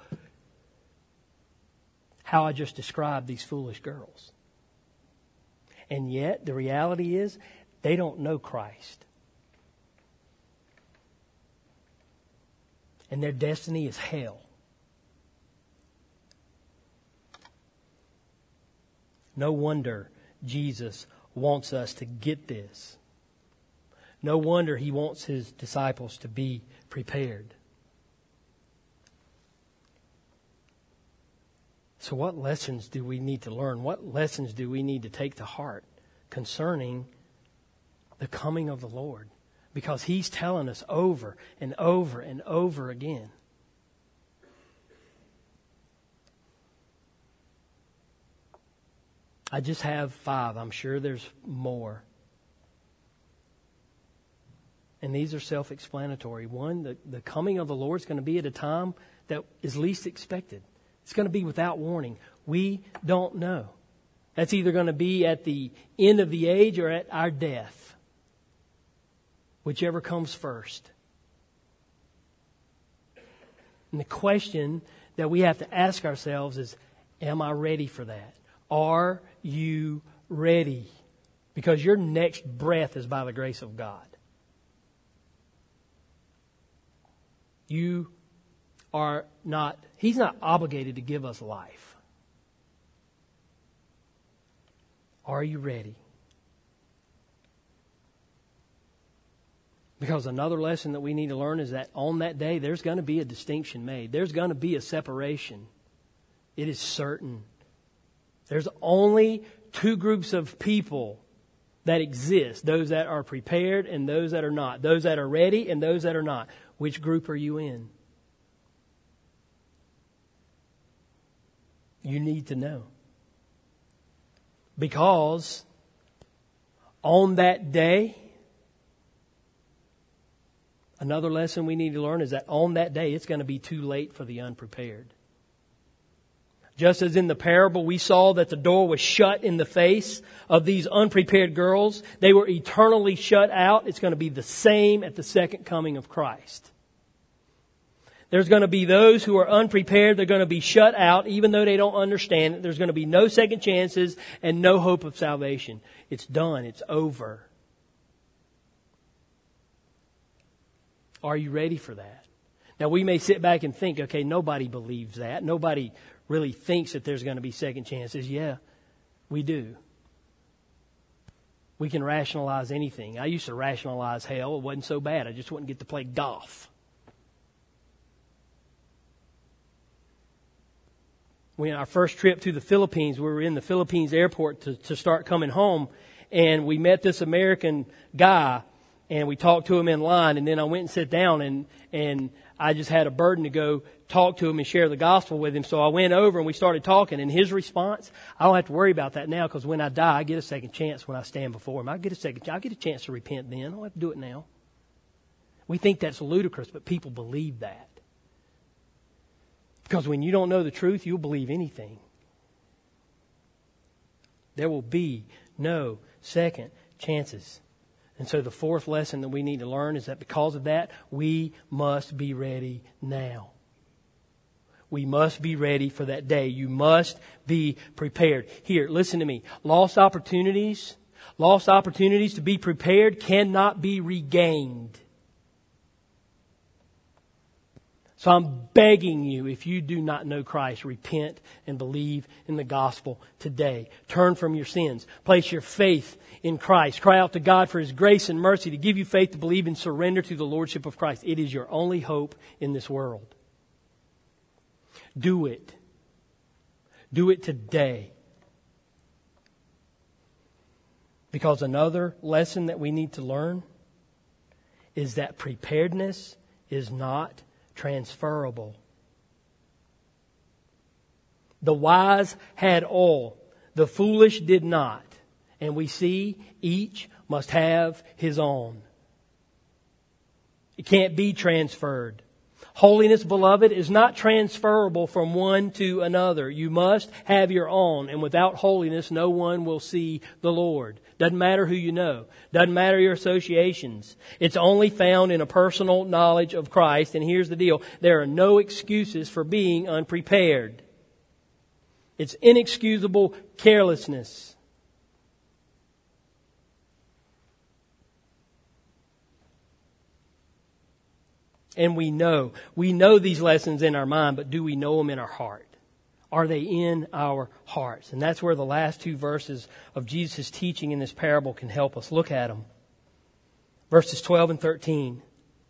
how I just described these foolish girls. And yet, the reality is, they don't know Christ. And their destiny is hell. No wonder Jesus wants us to get this. No wonder He wants His disciples to be prepared. So what lessons do we need to learn? What lessons do we need to take to heart concerning the coming of the Lord? Because He's telling us over and over and over again. I just have five. I'm sure there's more. And these are self-explanatory. One, the, the coming of the Lord is going to be at a time that is least expected. It's going to be without warning. We don't know. That's either going to be at the end of the age or at our death. Whichever comes first. And the question that we have to ask ourselves is, am I ready for that? Are you ready? Because your next breath is by the grace of God. You are not, He's not obligated to give us life. Are you ready? Because another lesson that we need to learn is that on that day, there's going to be a distinction made. There's going to be a separation. It is certain. There's only two groups of people that exist. Those that are prepared and those that are not. Those that are ready and those that are not. Which group are you in? You need to know. Because on that day, another lesson we need to learn is that on that day, it's going to be too late for the unprepared. Just as in the parable, we saw that the door was shut in the face of these unprepared girls. They were eternally shut out. It's going to be the same at the second coming of Christ. There's going to be those who are unprepared. They're going to be shut out, even though they don't understand it. There's going to be no second chances and no hope of salvation. It's done. It's over. Are you ready for that? Now, we may sit back and think, okay, nobody believes that. Nobody really thinks that there's going to be second chances. Yeah, we do. We can rationalize anything. I used to rationalize hell. It wasn't so bad. I just wouldn't get to play golf. When our first trip to the Philippines, we were in the Philippines airport to, to start coming home, and we met this American guy, and we talked to him in line, and then I went and sat down, and, and I just had a burden to go talk to him and share the gospel with him. So I went over and we started talking, and his response, I don't have to worry about that now, because when I die, I get a second chance when I stand before him. I get a second, I get a chance to repent then. I don't have to do it now. We think that's ludicrous, but people believe that. Because when you don't know the truth, you'll believe anything. There will be no second chances. And so the fourth lesson that we need to learn is that because of that, we must be ready now. We must be ready for that day. You must be prepared. Here, listen to me. Lost opportunities, lost opportunities to be prepared cannot be regained. So I'm begging you, if you do not know Christ, repent and believe in the gospel today. Turn from your sins. Place your faith in Christ. Cry out to God for His grace and mercy to give you faith to believe and surrender to the Lordship of Christ. It is your only hope in this world. Do it. Do it today. Because another lesson that we need to learn is that preparedness is not transferable. The wise had all, the foolish did not. And we see each must have his own. It can't be transferred. Holiness, beloved, is not transferable from one to another. You must have your own. And without holiness, no one will see the Lord. Doesn't matter who you know. Doesn't matter your associations. It's only found in a personal knowledge of Christ. And here's the deal. There are no excuses for being unprepared. It's inexcusable carelessness. And we know, we know these lessons in our mind, but do we know them in our heart? Are they in our hearts? And that's where the last two verses of Jesus' teaching in this parable can help us. Look at them. Verses twelve and thirteen.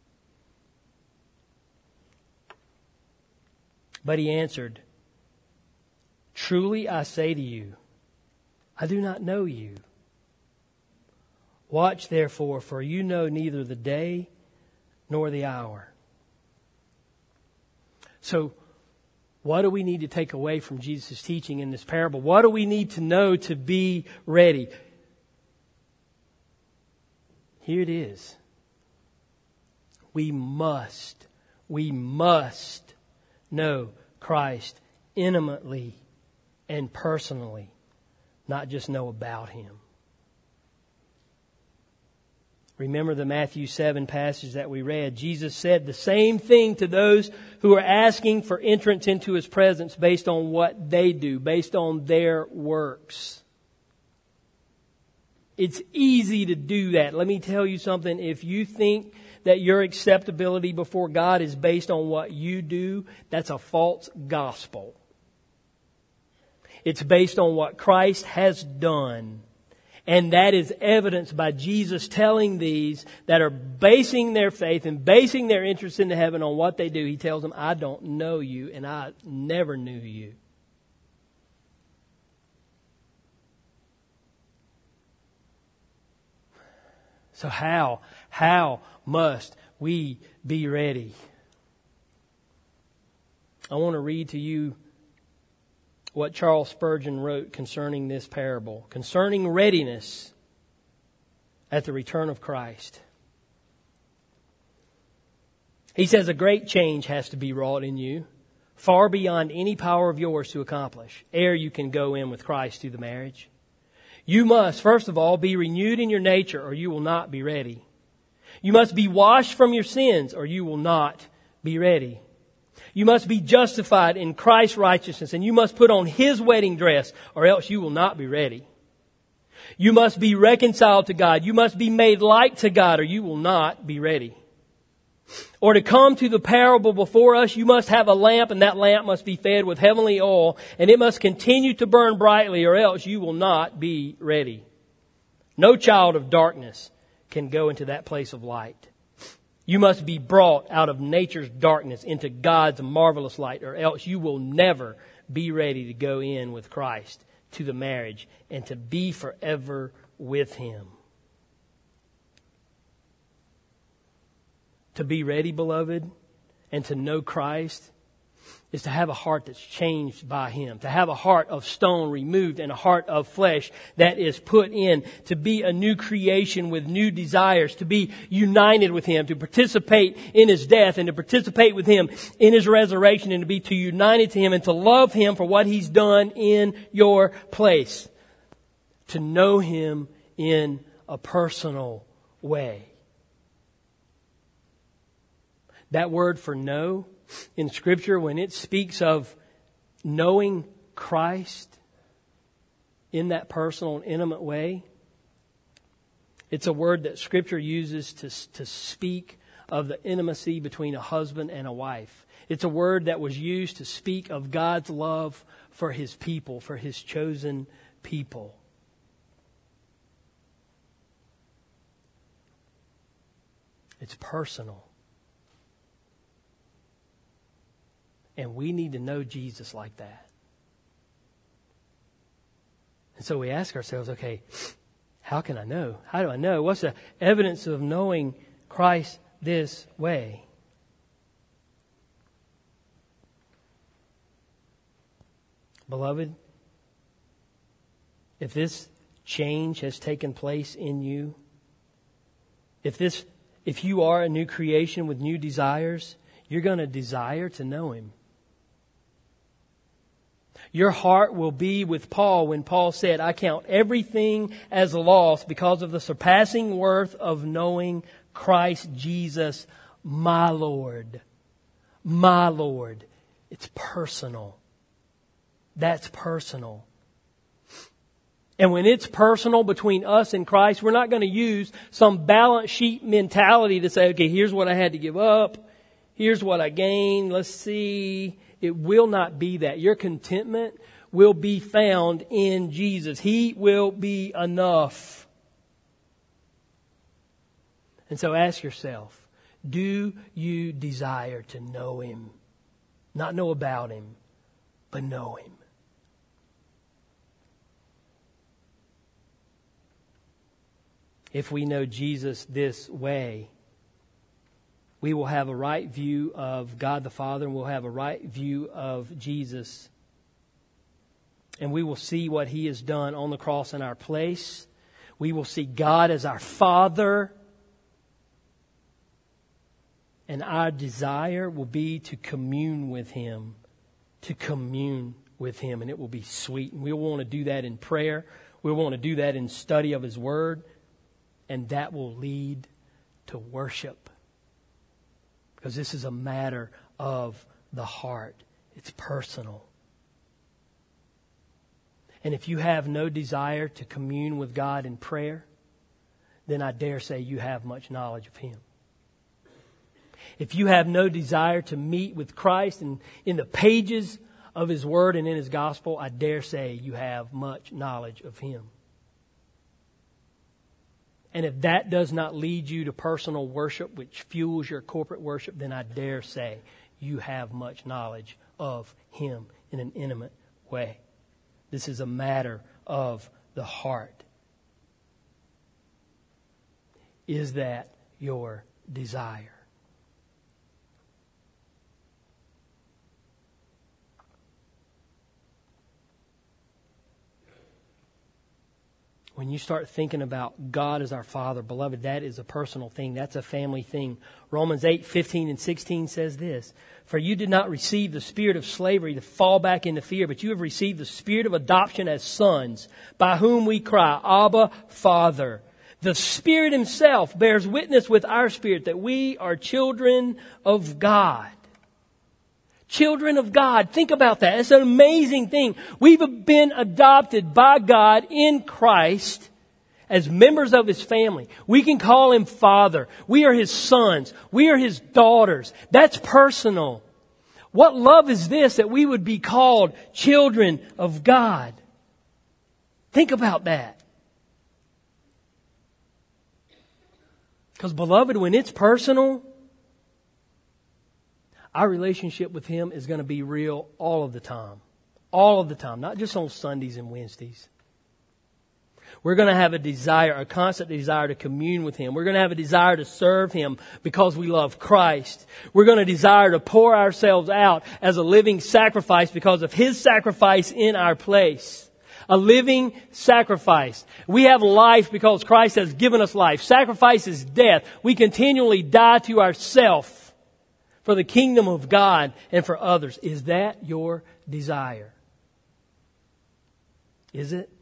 But he answered, "Truly I say to you, I do not know you. Watch therefore, for you know neither the day nor the hour." So, what do we need to take away from Jesus' teaching in this parable? What do we need to know to be ready? Here it is. We must, we must know Christ intimately and personally, not just know about Him. Remember the Matthew seven passage that we read. Jesus said the same thing to those who are asking for entrance into His presence based on what they do, based on their works. It's easy to do that. Let me tell you something. If you think that your acceptability before God is based on what you do, that's a false gospel. It's based on what Christ has done. And that is evidenced by Jesus telling these that are basing their faith and basing their interest into heaven on what they do. He tells them, I don't know you and I never knew you. So how, how must we be ready? I want to read to you what Charles Spurgeon wrote concerning this parable, concerning readiness at the return of Christ. He says a great change has to be wrought in you, far beyond any power of yours to accomplish, ere you can go in with Christ to the marriage. You must, first of all, be renewed in your nature, or you will not be ready. You must be washed from your sins, or you will not be ready. You must be justified in Christ's righteousness, and you must put on His wedding dress, or else you will not be ready. You must be reconciled to God. You must be made like to God, or you will not be ready. Or to come to the parable before us, you must have a lamp, and that lamp must be fed with heavenly oil, and it must continue to burn brightly, or else you will not be ready. No child of darkness can go into that place of light. You must be brought out of nature's darkness into God's marvelous light, or else you will never be ready to go in with Christ to the marriage and to be forever with Him. To be ready, beloved, and to know Christ is to have a heart that's changed by Him. To have a heart of stone removed and a heart of flesh that is put in. To be a new creation with new desires. To be united with Him. To participate in His death and to participate with Him in His resurrection. And to be to united to Him and to love Him for what He's done in your place. To know Him in a personal way. That word for know in Scripture, when it speaks of knowing Christ in that personal and intimate way, it's a word that Scripture uses to, to speak of the intimacy between a husband and a wife. It's a word that was used to speak of God's love for His people, for His chosen people. It's personal. And we need to know Jesus like that. And so we ask ourselves, okay, how can I know? How do I know? What's the evidence of knowing Christ this way? Beloved, if this change has taken place in you, if this, if you are a new creation with new desires, you're going to desire to know Him. Your heart will be with Paul when Paul said, I count everything as a loss because of the surpassing worth of knowing Christ Jesus, my Lord. My Lord. It's personal. That's personal. And when it's personal between us and Christ, we're not going to use some balance sheet mentality to say, okay, here's what I had to give up. Here's what I gained. Let's see. It will not be that. Your contentment will be found in Jesus. He will be enough. And so ask yourself, do you desire to know Him? Not know about Him, but know Him. If we know Jesus this way, we will have a right view of God the Father, and we'll have a right view of Jesus. And we will see what He has done on the cross in our place. We will see God as our Father. And our desire will be to commune with Him. To commune with Him. And it will be sweet. And we'll want to do that in prayer. We'll want to do that in study of His Word. And that will lead to worship. Because this is a matter of the heart. It's personal. And if you have no desire to commune with God in prayer, then I dare say you have much knowledge of Him. If you have no desire to meet with Christ and in the pages of His Word and in His Gospel, I dare say you have much knowledge of Him. And if that does not lead you to personal worship, which fuels your corporate worship, then I dare say you have much knowledge of Him in an intimate way. This is a matter of the heart. Is that your desire? When you start thinking about God as our Father, beloved, that is a personal thing. That's a family thing. Romans eight, fifteen and sixteen says this, "For you did not receive the spirit of slavery to fall back into fear, but you have received the spirit of adoption as sons, by whom we cry, Abba, Father. The Spirit Himself bears witness with our spirit that we are children of God." Children of God. Think about that. It's an amazing thing. We've been adopted by God in Christ as members of His family. We can call Him Father. We are His sons. We are His daughters. That's personal. What love is this that we would be called children of God? Think about that. Because, beloved, when it's personal, our relationship with Him is going to be real all of the time. All of the time. Not just on Sundays and Wednesdays. We're going to have a desire, a constant desire to commune with Him. We're going to have a desire to serve Him because we love Christ. We're going to desire to pour ourselves out as a living sacrifice because of His sacrifice in our place. A living sacrifice. We have life because Christ has given us life. Sacrifice is death. We continually die to ourselves for the kingdom of God and for others. Is that your desire? Is it?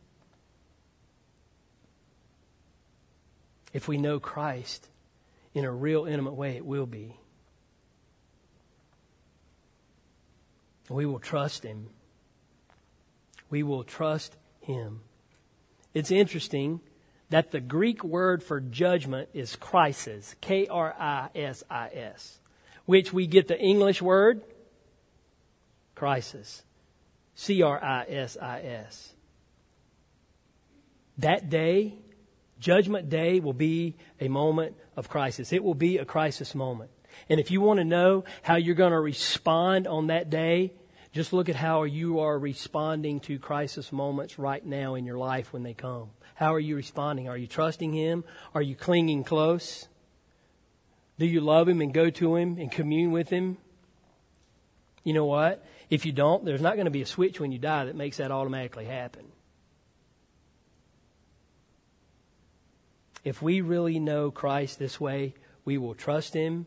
If we know Christ in a real intimate way, it will be. We will trust Him. We will trust Him. It's interesting that the Greek word for judgment is krisis, K R I S I S. Which we get the English word, crisis, C R I S I S. That day, Judgment Day, will be a moment of crisis. It will be a crisis moment. And if you want to know how you're going to respond on that day, just look at how you are responding to crisis moments right now in your life when they come. How are you responding? Are you trusting Him? Are you clinging close? Do you love Him and go to Him and commune with Him? You know what? If you don't, there's not going to be a switch when you die that makes that automatically happen. If we really know Christ this way, we will trust Him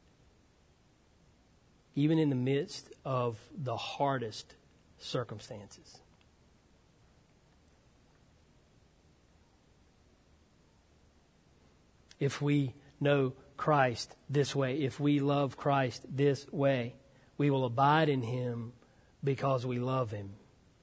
even in the midst of the hardest circumstances. If we know Christ this way, if we love Christ this way, we will abide in Him because we love Him.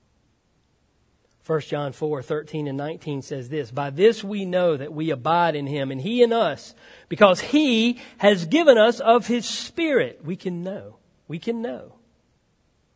First John four, thirteen and nineteen says this, "By this we know that we abide in Him and He in us, because He has given us of His Spirit." We can know. We can know.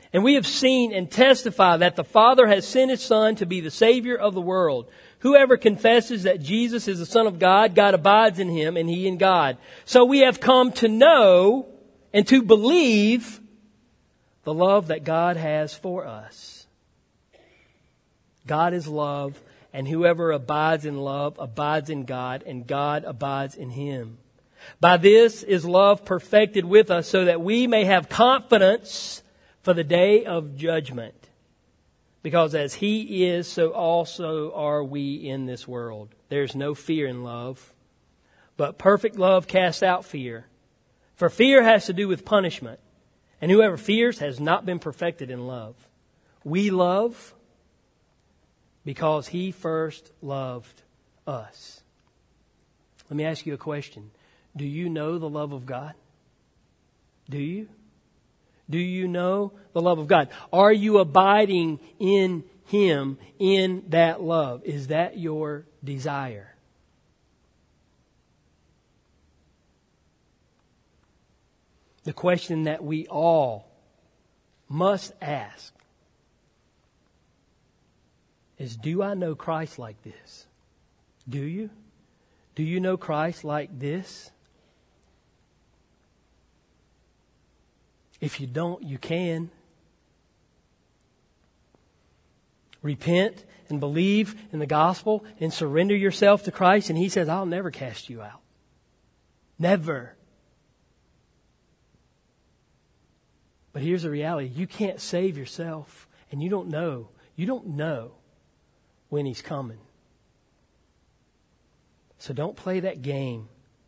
And we have seen and testify that the Father has sent His Son to be the Savior of the world. Whoever confesses that Jesus is the Son of God, God abides in him and he in God. So we have come to know and to believe the love that God has for us. God is love, and whoever abides in love abides in God, and God abides in him. By this is love perfected with us, so that we may have confidence for the day of judgment. Because as He is, so also are we in this world. There's no fear in love, but perfect love casts out fear. For fear has to do with punishment, and whoever fears has not been perfected in love. We love because He first loved us. Let me ask you a question. Do you know the love of God? Do you? Do you know the love of God? Are you abiding in Him, in that love? Is that your desire? The question that we all must ask is, do I know Christ like this? Do you? Do you know Christ like this? If you don't, you can. Repent and believe in the gospel and surrender yourself to Christ, and He says, I'll never cast you out. Never. But here's the reality. You can't save yourself, and you don't know. You don't know when He's coming. So don't play that game.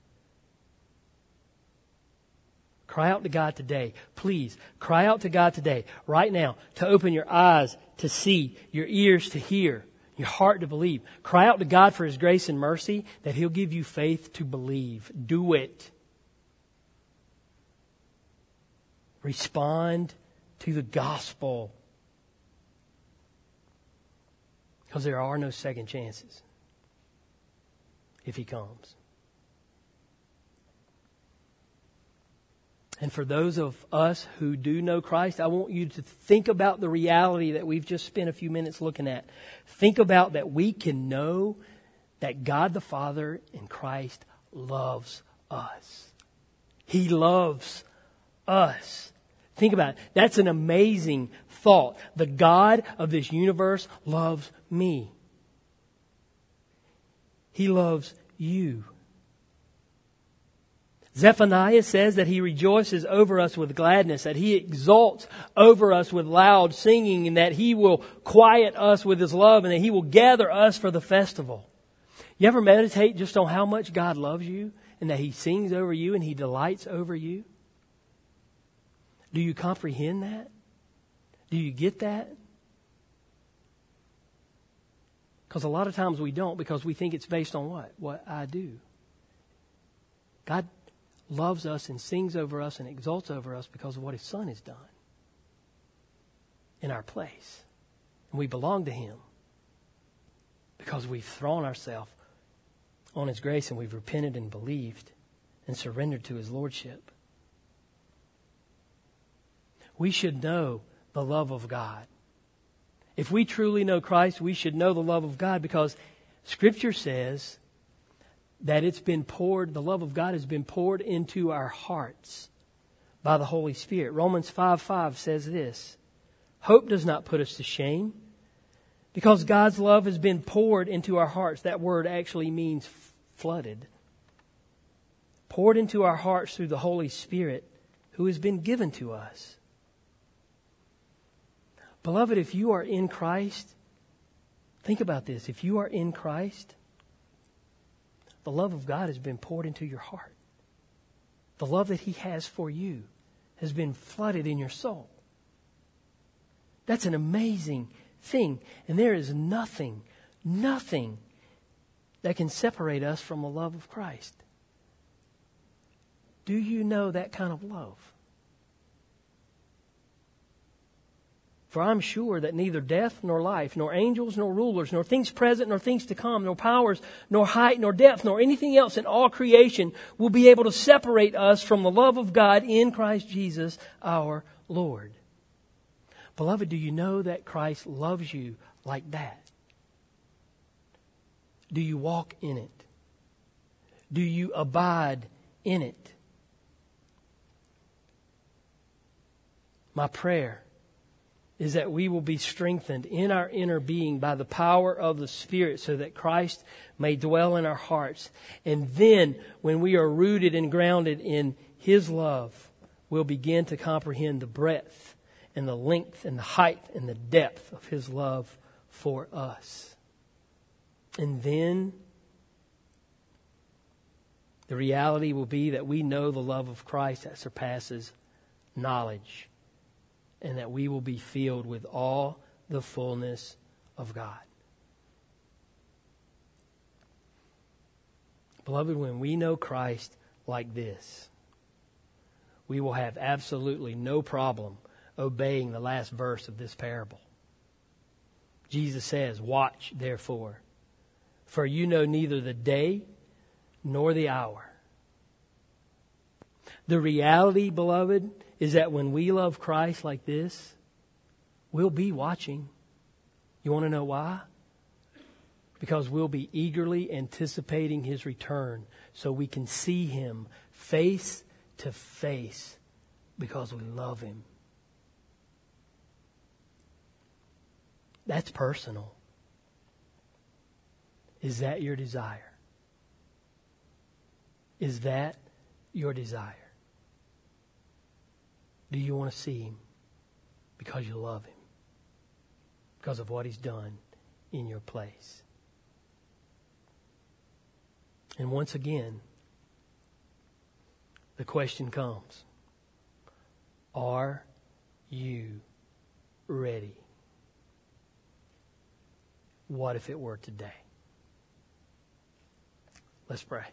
Cry out to God today. Please, cry out to God today, right now, to open your eyes to see, your ears to hear, your heart to believe. Cry out to God for His grace and mercy, that He'll give you faith to believe. Do it. Respond to the gospel. Because there are no second chances if He comes. And for those of us who do know Christ, I want you to think about the reality that we've just spent a few minutes looking at. Think about that we can know that God the Father in Christ loves us. He loves us. Think about it. That's an amazing thought. The God of this universe loves me. He loves you. Zephaniah says that He rejoices over us with gladness, that He exults over us with loud singing, and that He will quiet us with His love, and that He will gather us for the festival. You ever meditate just on how much God loves you, and that He sings over you and He delights over you? Do you comprehend that? Do you get that? Because a lot of times we don't, because we think it's based on what? What I do. God loves us and sings over us and exalts over us because of what His Son has done in our place. And we belong to Him because we've thrown ourselves on His grace, and we've repented and believed and surrendered to His Lordship. We should know the love of God. If we truly know Christ, we should know the love of God, because Scripture says that it's been poured, the love of God has been poured into our hearts by the Holy Spirit. Romans five five says this: hope does not put us to shame, because God's love has been poured into our hearts. That word actually means flooded. Poured into our hearts through the Holy Spirit who has been given to us. Beloved, if you are in Christ, think about this. If you are in Christ, the love of God has been poured into your heart. The love that He has for you has been flooded in your soul. That's an amazing thing. And there is nothing, nothing that can separate us from the love of Christ. Do you know that kind of love? For I'm sure that neither death nor life, nor angels nor rulers, nor things present nor things to come, nor powers, nor height, nor depth, nor anything else in all creation will be able to separate us from the love of God in Christ Jesus our Lord. Beloved, do you know that Christ loves you like that? Do you walk in it? Do you abide in it? My prayer is that we will be strengthened in our inner being by the power of the Spirit so that Christ may dwell in our hearts. And then, when we are rooted and grounded in His love, we'll begin to comprehend the breadth and the length and the height and the depth of His love for us. And then the reality will be that we know the love of Christ that surpasses knowledge, and that we will be filled with all the fullness of God. Beloved, when we know Christ like this, we will have absolutely no problem obeying the last verse of this parable. Jesus says, "Watch, therefore, for you know neither the day nor the hour." The reality, beloved, is that when we love Christ like this, we'll be watching. You want to know why? Because we'll be eagerly anticipating His return so we can see Him face to face because we love Him. That's personal. Is that your desire? Is that your desire? Do you want to see Him because you love Him? Because of what He's done in your place? And once again, the question comes, are you ready? What if it were today? Let's pray.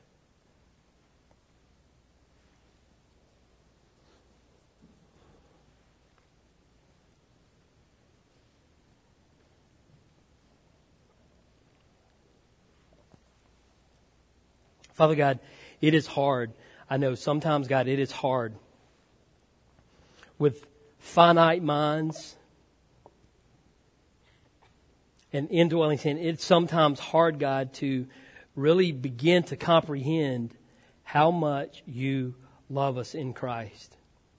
Father God, it is hard. I know sometimes, God, it is hard with finite minds and indwelling sin. It's sometimes hard, God, to really begin to comprehend how much you love us in Christ.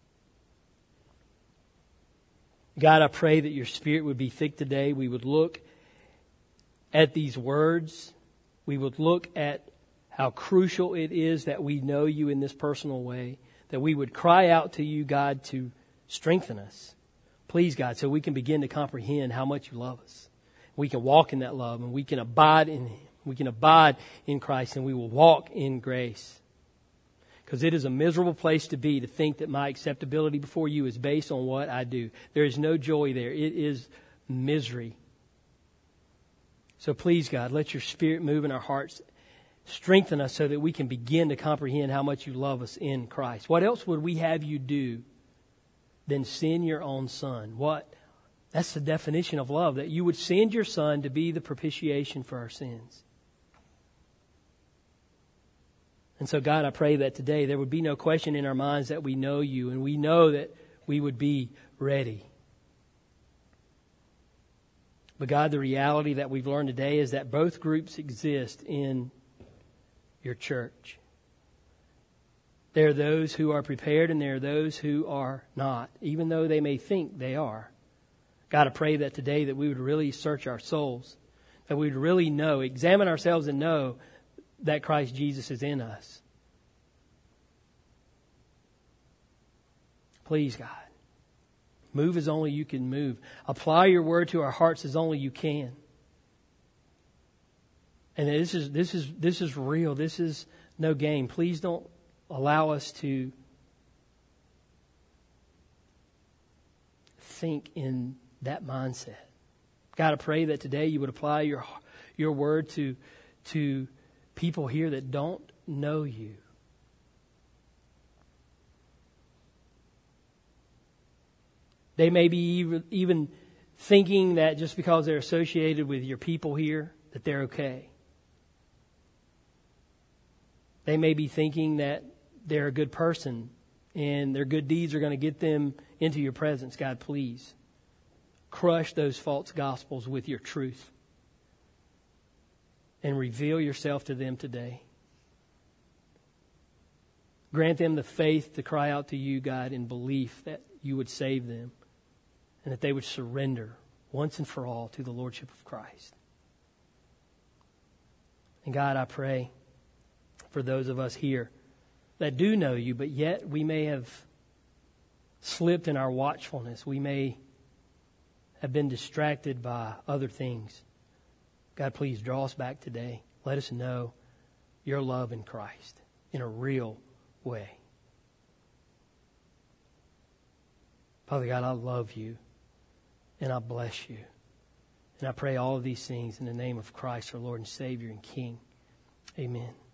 God, I pray that your Spirit would be thick today. We would look at these words. We would look at how crucial it is that we know you in this personal way, that we would cry out to you, God, to strengthen us. Please, God, so we can begin to comprehend how much you love us. We can walk in that love, and we can abide in Him. We can abide in Christ, and we will walk in grace. Because it is a miserable place to be to think that my acceptability before you is based on what I do. There is no joy there. It is misery. So please, God, let your Spirit move in our hearts. Strengthen us so that we can begin to comprehend how much you love us in Christ. What else would we have you do than send your own Son? What? That's the definition of love, that you would send your Son to be the propitiation for our sins. And so, God, I pray that today there would be no question in our minds that we know you, and we know that we would be ready. But God, the reality that we've learned today is that both groups exist in your church. There are those who are prepared and there are those who are not, even though they may think they are. God, I pray that today that we would really search our souls, that we would really know, examine ourselves and know that Christ Jesus is in us. Please, God, move as only you can move. Apply your word to our hearts as only you can. And this is this is this is real. This is no game. Please don't allow us to think in that mindset. God, I pray that today you would apply your your word to to people here that don't know you. They may be even, even thinking that just because they're associated with your people here, that they're okay. They may be thinking that they're a good person and their good deeds are going to get them into your presence. God, please crush those false gospels with your truth and reveal yourself to them today. Grant them the faith to cry out to you, God, in belief that you would save them and that they would surrender once and for all to the Lordship of Christ. And God, I pray for those of us here that do know you, but yet we may have slipped in our watchfulness. We may have been distracted by other things. God, please draw us back today. Let us know your love in Christ in a real way. Father God, I love you and I bless you. And I pray all of these things in the name of Christ, our Lord and Savior and King. Amen.